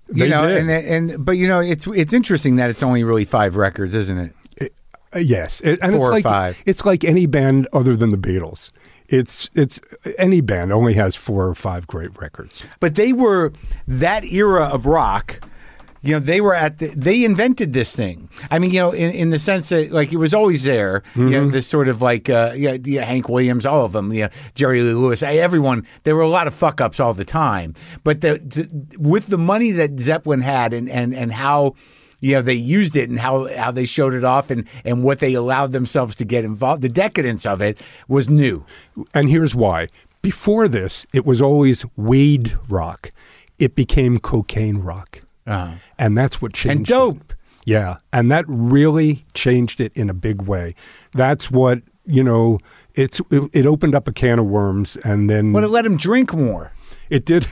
You know, did. But you know, it's interesting that it's only really 5 records, isn't it? Yes, and 4 it's or like 5. It's like any band other than the Beatles. It's any band only has 4 or 5 great records. But they were that era of rock. You know, they were they invented this thing. I mean, you know, in the sense that, like, it was always there. You know, this sort of like, Hank Williams, all of them, Jerry Lee Lewis, everyone. There were a lot of fuck ups all the time. But with the money that Zeppelin had and how, you know, they used it and how they showed it off and what they allowed themselves to get involved, the decadence of it was new. And here's why. Before this, it was always weed rock. It became cocaine rock. And that's what changed and dope. it. Yeah. And that really changed it in a big way. That's what, you know, it opened up a can of worms, and then... Well, it let him drink more. It did.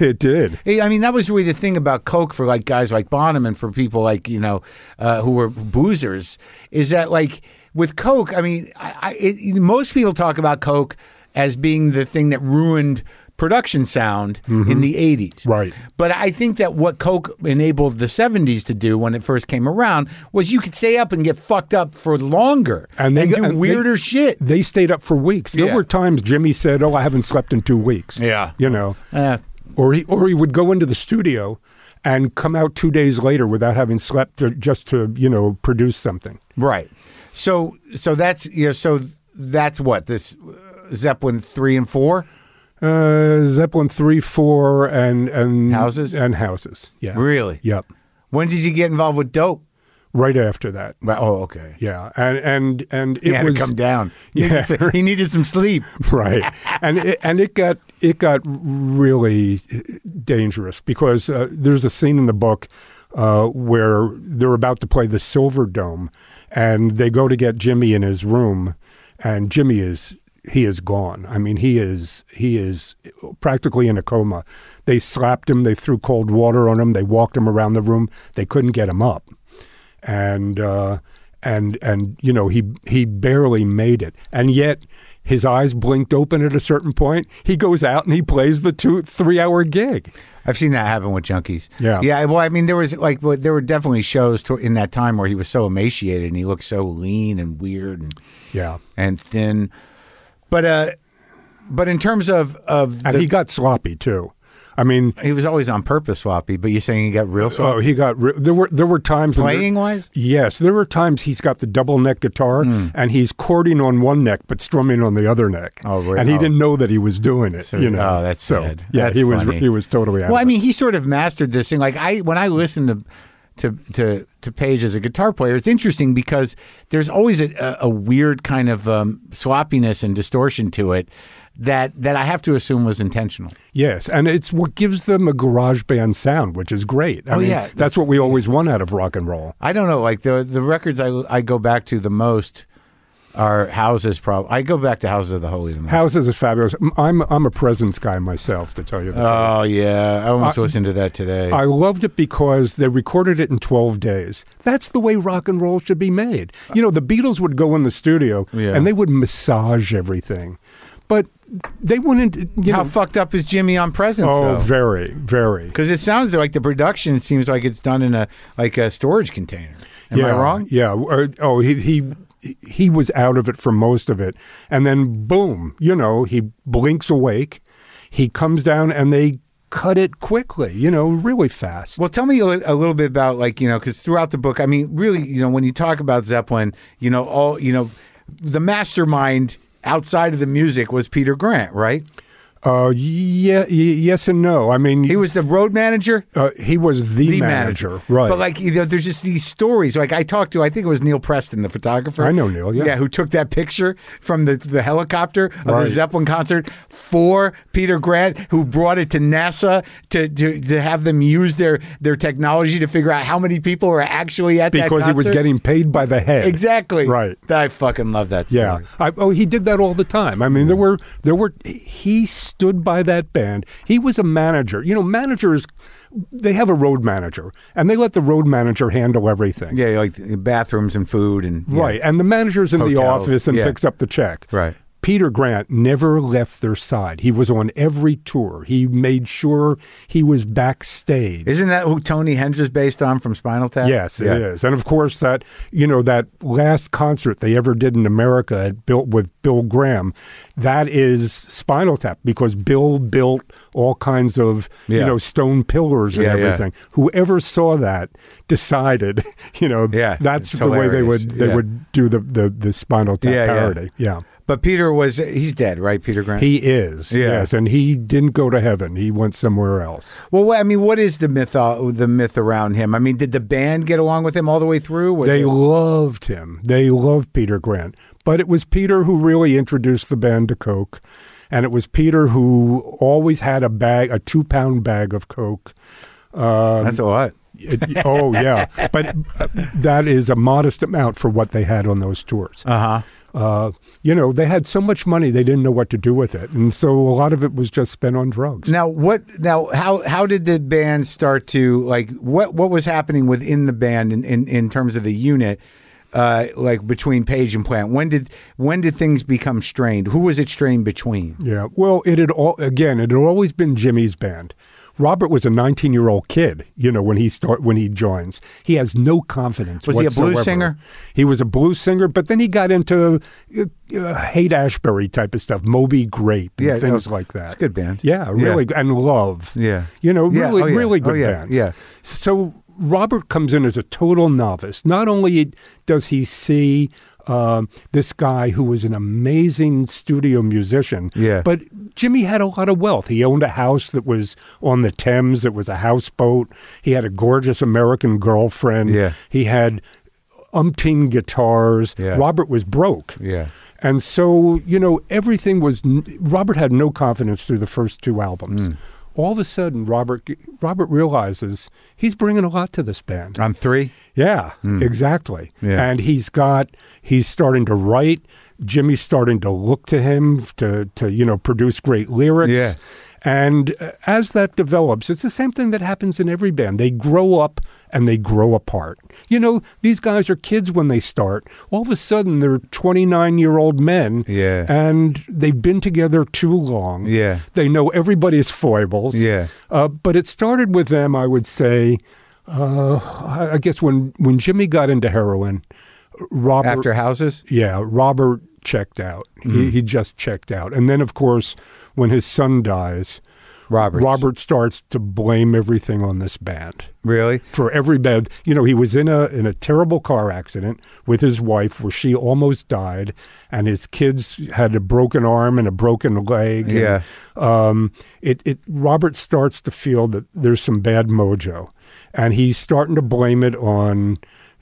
I mean, that was really the thing about Coke for, like, guys like Bonham and for people like, you know, who were boozers, is that, like, with Coke, I mean, most people talk about Coke as being the thing that ruined production sound in the 80s. Right. But I think that what Coke enabled the 70s to do when it first came around was you could stay up and get fucked up for longer and do weirder shit. They stayed up for weeks. There were times Jimmy said, "Oh, I haven't slept in 2 weeks." Yeah. You know. Or he would go into the studio and come out 2 days later without having slept just to, you know, produce something. Right. So that's, you know, so that's what this Zeppelin 3 and 4? Zeppelin 3, 4, and Houses? And Houses, yeah. Really? Yep. When did you get involved with dope? Right after that. Oh, okay. Yeah, and it he had was to come down. Yeah, he needed some sleep. Right, and it got really dangerous because there's a scene in the book where they're about to play the Silver Dome, and they go to get Jimmy in his room, and Jimmy is gone. I mean, he is practically in a coma. They slapped him. They threw cold water on him. They walked him around the room. They couldn't get him up, and you know, he barely made it. And yet his eyes blinked open at a certain point. He goes out and he plays the 2-3 hour gig. I've seen that happen with junkies. Yeah. Yeah. Well, I mean, there were definitely shows in that time where he was so emaciated and he looked so lean and weird and thin. But in terms of and he got sloppy too. I mean, he was always on purpose sloppy. But you're saying he got real sloppy? Oh, he got there were times playing wise. Yes, there were times he's got the double neck guitar and he's chording on one neck but strumming on the other neck. Oh, really? And he didn't know that he was doing it. So, you know, that's sad. Yeah, that's he funny. was totally out. Well, of I mean, he sort of mastered this thing. Like when I listened to Page as a guitar player, it's interesting because there's always a weird kind of sloppiness and distortion to it that I have to assume was intentional. Yes, and it's what gives them a garage band sound, which is great. I mean, that's what we always want out of rock and roll. I don't know, like the records I go back to the most are Houses. I go back to Houses of the Holy the most. Houses is fabulous. I'm a Presence guy myself, to tell you the truth. Oh yeah, I almost listened to that today. I loved it because they recorded it in 12 days. That's the way rock and roll should be made. You know, the Beatles would go in the studio and they would massage everything. But they wouldn't. How fucked up is Jimmy on Presence? Oh, though? very, very. Because it sounds like the production seems like it's done in a storage container. Am I wrong? Yeah. He was out of it for most of it, and then boom, you know, he blinks awake. He comes down, and they cut it quickly, you know, really fast. Well, tell me a little bit about, like, you know, because throughout the book, I mean, really, you know, when you talk about Zeppelin, you know, the mastermind outside of the music was Peter Grant, right? Yes and no. I mean, he was the road manager. He was the manager, right? But like, you know, there's just these stories. Like I talked to, I think it was Neil Preston, the photographer. I know Neil. Yeah, who took that picture from the helicopter of the Zeppelin concert for Peter Grant, who brought it to NASA to have them use their technology to figure out how many people were actually at that concert. Because he was getting paid by the head. Exactly. Right. I fucking love that story. Yeah. He did that all the time. I mean, he stood by that band. He was a manager. You know, managers, they have a road manager, and they let the road manager handle everything. Yeah, like bathrooms and food and right. And the manager's in the office and picks up the check. Right. Peter Grant never left their side. He was on every tour. He made sure he was backstage. Isn't that who Tony Hendricks based on from Spinal Tap? Yes, it is. And of course, that that last concert they ever did in America with Bill Graham, that is Spinal Tap, because Bill built all kinds of stone pillars and everything. Yeah. Whoever saw that decided, that's the way they would do the Spinal Tap parody. Yeah. But he's dead, right, Peter Grant? He is, yes, and he didn't go to heaven. He went somewhere else. Well, I mean, what is the myth around him? I mean, did the band get along with him all the way through? They loved him. They loved Peter Grant. But it was Peter who really introduced the band to Coke, and it was Peter who always had a 2-pound bag of Coke. That's a lot. Yeah, but that is a modest amount for what they had on those tours. They had so much money they didn't know what to do with it, and so a lot of it was just spent on drugs. Now, how did the band start to what was happening within the band in terms of the unit, between Page and Plant? When did things become strained? Who was it strained between? Yeah, well, it had always been Jimmy's band. Robert was a 19-year-old kid, when he joins. He has no confidence whatsoever. Was he a blues singer? He was a blues singer, but then he got into Haight-Ashbury type of stuff, Moby Grape, and things like that. It's a good band. Yeah, really, and Love. Yeah. Really good bands. Yeah. So Robert comes in as a total novice. Not only does he see this guy who was an amazing studio musician. Yeah. But Jimmy had a lot of wealth. He owned a house that was on the Thames. It was a houseboat. He had a gorgeous American girlfriend. Yeah. He had umpteen guitars. Yeah. Robert was broke. Yeah. And so, everything was... Robert had no confidence through the first 2 albums. All of a sudden, Robert realizes he's bringing a lot to this band. On 3? Yeah, exactly. Yeah. And he's starting to write. Jimmy's starting to look to him to produce great lyrics. Yeah. And as that develops, it's the same thing that happens in every band. They grow up and they grow apart. These guys are kids when they start. All of a sudden, they're 29-year-old men. Yeah. And they've been together too long. Yeah. They know everybody's foibles. Yeah. But it started with them, I would say, I guess when Jimmy got into heroin, Robert... After Houses? Yeah, Robert checked out. He just checked out. And then, of course, when his son dies, Robert starts to blame everything on this band. Really? For every bad... he was in a terrible car accident with his wife where she almost died, and his kids had a broken arm and a broken leg. Yeah. And, Robert starts to feel that there's some bad mojo. And he's starting to blame it on,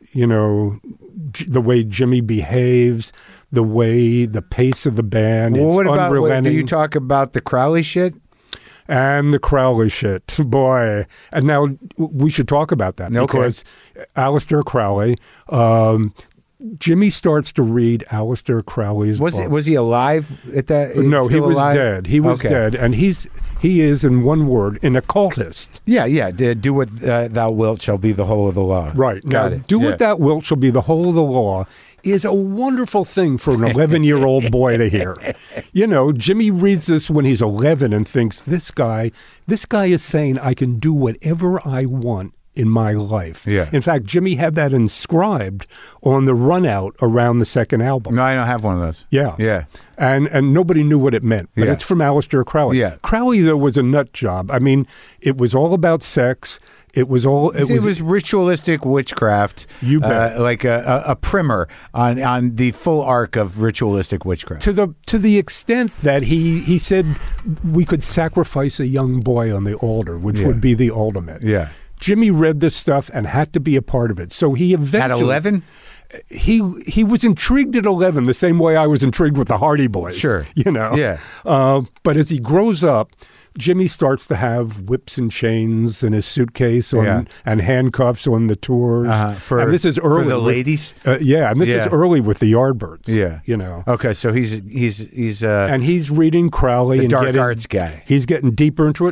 the way Jimmy behaves, the pace of the band. Well, it's unrelenting. Do you talk about the Crowley shit? And the Crowley shit, boy. And now we should talk about that because Aleister Crowley, Jimmy starts to read Aleister Crowley's books. Was he alive at that? No, he was dead. He was dead, and he is, in one word, an occultist. Yeah. Do what thou wilt shall be the whole of the law. Right. Got it. Do what thou wilt shall be the whole of the law is a wonderful thing for an 11-year-old boy to hear. Jimmy reads this when he's 11 and thinks, this guy is saying I can do whatever I want in my life. Yeah. In fact, Jimmy had that inscribed on the run out around the second album. No, I don't have one of those. Yeah. Yeah. And nobody knew what it meant. But it's from Aleister Crowley. Yeah. Crowley, though, was a nut job. I mean, it was all about sex. It was ritualistic witchcraft. You bet. Like a primer on the full arc of ritualistic witchcraft. To the extent that he said we could sacrifice a young boy on the altar, which would be the ultimate. Yeah. Jimmy read this stuff and had to be a part of it. So he eventually... At 11? He was intrigued at 11 the same way I was intrigued with the Hardy Boys. Sure. Yeah. But as he grows up, Jimmy starts to have whips and chains in his suitcase and handcuffs on the tours. And this is early for the ladies. And this is early with the Yardbirds. Yeah, Okay, so he's and he's reading Crowley the and dark arts guy. He's getting deeper into it.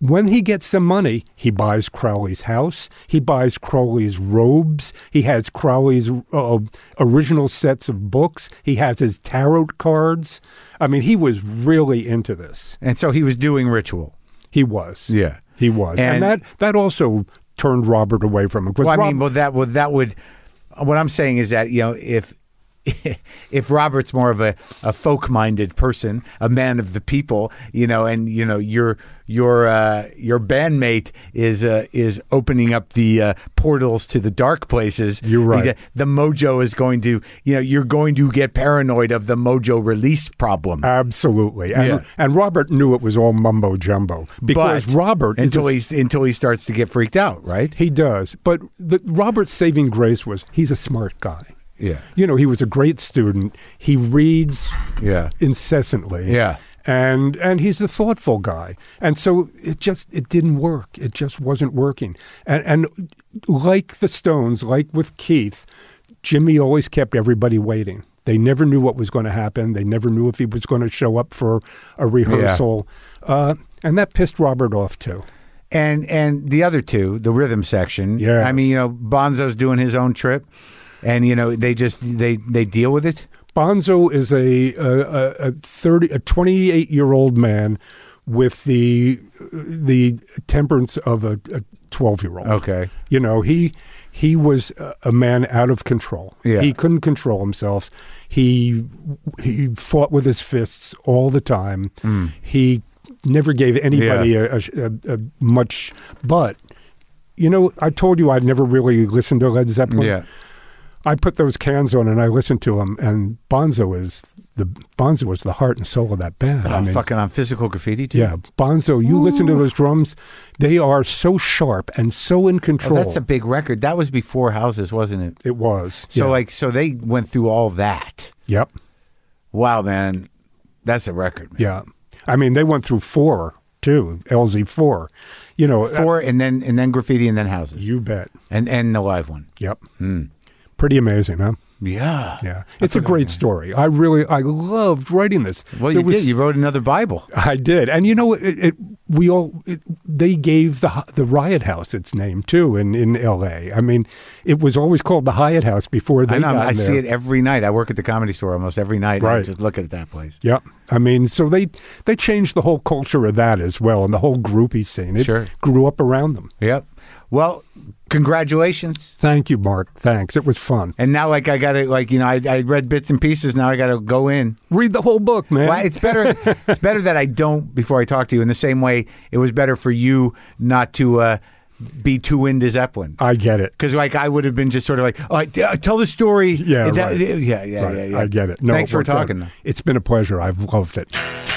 when he gets some money, he buys Crowley's house. He buys Crowley's robes. He has Crowley's original sets of books. He has his tarot cards. I mean, he was really into this. And so he was doing ritual. He was. Yeah. He was. And that also turned Robert away from him. Well, that would. What I'm saying is that, if Robert's more of a folk-minded person, a man of the people, and your bandmate is opening up the portals to the dark places. You're right. The mojo is going to, you're going to get paranoid of the mojo release problem. Absolutely. And Robert knew it was all mumbo jumbo because Robert until he starts to get freaked out, right? He does. But Robert's saving grace was he's a smart guy. Yeah. He was a great student. He reads incessantly. Yeah. And he's a thoughtful guy. And so it didn't work. It just wasn't working. And like the Stones, like with Keith, Jimmy always kept everybody waiting. They never knew what was going to happen. They never knew if he was going to show up for a rehearsal. Yeah. And that pissed Robert off too. And the other two, the rhythm section. Yeah. I mean, Bonzo's doing his own trip. And they deal with it. Bonzo is a 28-year-old man with the temperance of a 12-year-old. Okay. He was a man out of control. Yeah. He couldn't control himself. He fought with his fists all the time. He never gave anybody a much. But I told you I'd never really listened to Led Zeppelin. Yeah. I put those cans on and I listened to them, and Bonzo was the heart and soul of that band. Fucking on Physical Graffiti too. Yeah, Bonzo. You listen to those drums; they are so sharp and so in control. Oh, that's a big record. That was before Houses, wasn't it? It was. So so they went through all that. Yep. Wow, man, that's a record. Man. Yeah, I mean they went through 4 too. LZ4. 4 and then Graffiti and then Houses. You bet. And the live one. Yep. Pretty amazing, huh? Yeah. Yeah. It's a great story. I loved writing this. Well, you did. You wrote another Bible. I did. And they gave the Riot House its name too in L.A. I mean, it was always called the Hyatt House before they got there. I see it every night. I work at the Comedy Store almost every night. Right. And I just look at that place. Yep. I mean, so they changed the whole culture of that as well, and the whole groupie scene. It grew up around them. Yep. Well, congratulations. Thank you, Mark. Thanks. It was fun. And now, I got to, I read bits and pieces. Now I got to go in. Read the whole book, man. Well, it's better. It's better that I don't before I talk to you. In the same way, it was better for you not to be too into Zeppelin. I get it. Because I would have been just sort of tell the story. Yeah, right. Yeah. I get it. No, thanks for talking, though. It's been a pleasure. I've loved it.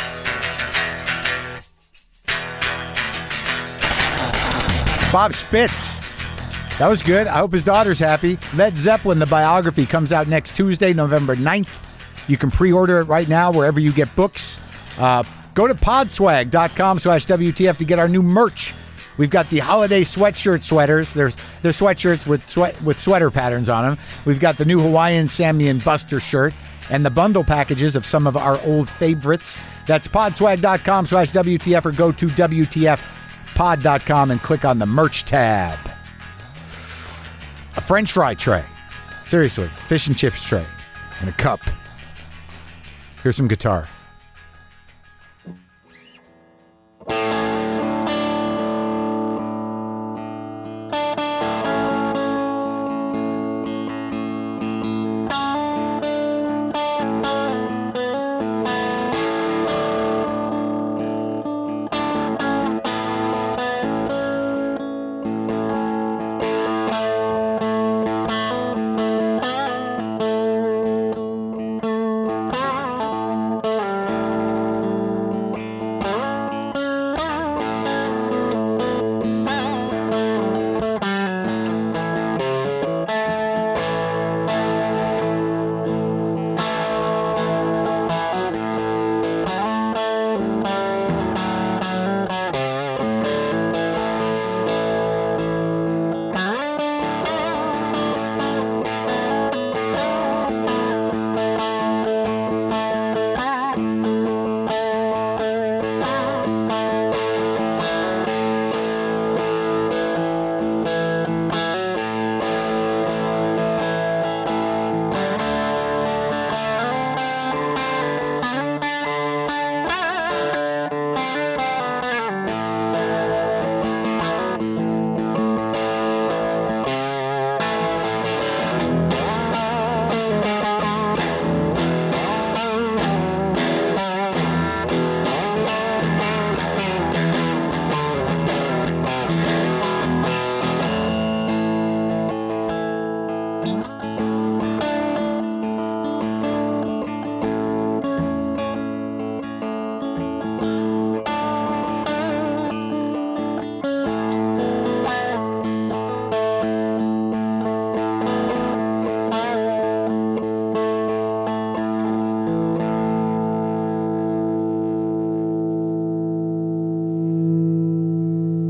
Bob Spitz. That was good. I hope his daughter's happy. Led Zeppelin, the biography, comes out next Tuesday, November 9th. You can pre-order it right now wherever you get books. Go to podswag.com/WTF to get our new merch. We've got the holiday sweaters. They're sweatshirts with sweater patterns on them. We've got the new Hawaiian Sammy and Buster shirt and the bundle packages of some of our old favorites. That's podswag.com/WTF or go to WTFpod.com and click on the merch tab. A French fry tray. Seriously, fish and chips tray. And a cup. Here's some guitar.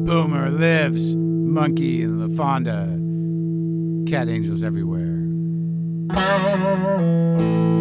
Boomer lives. Monkey and LaFonda. Cat angels everywhere.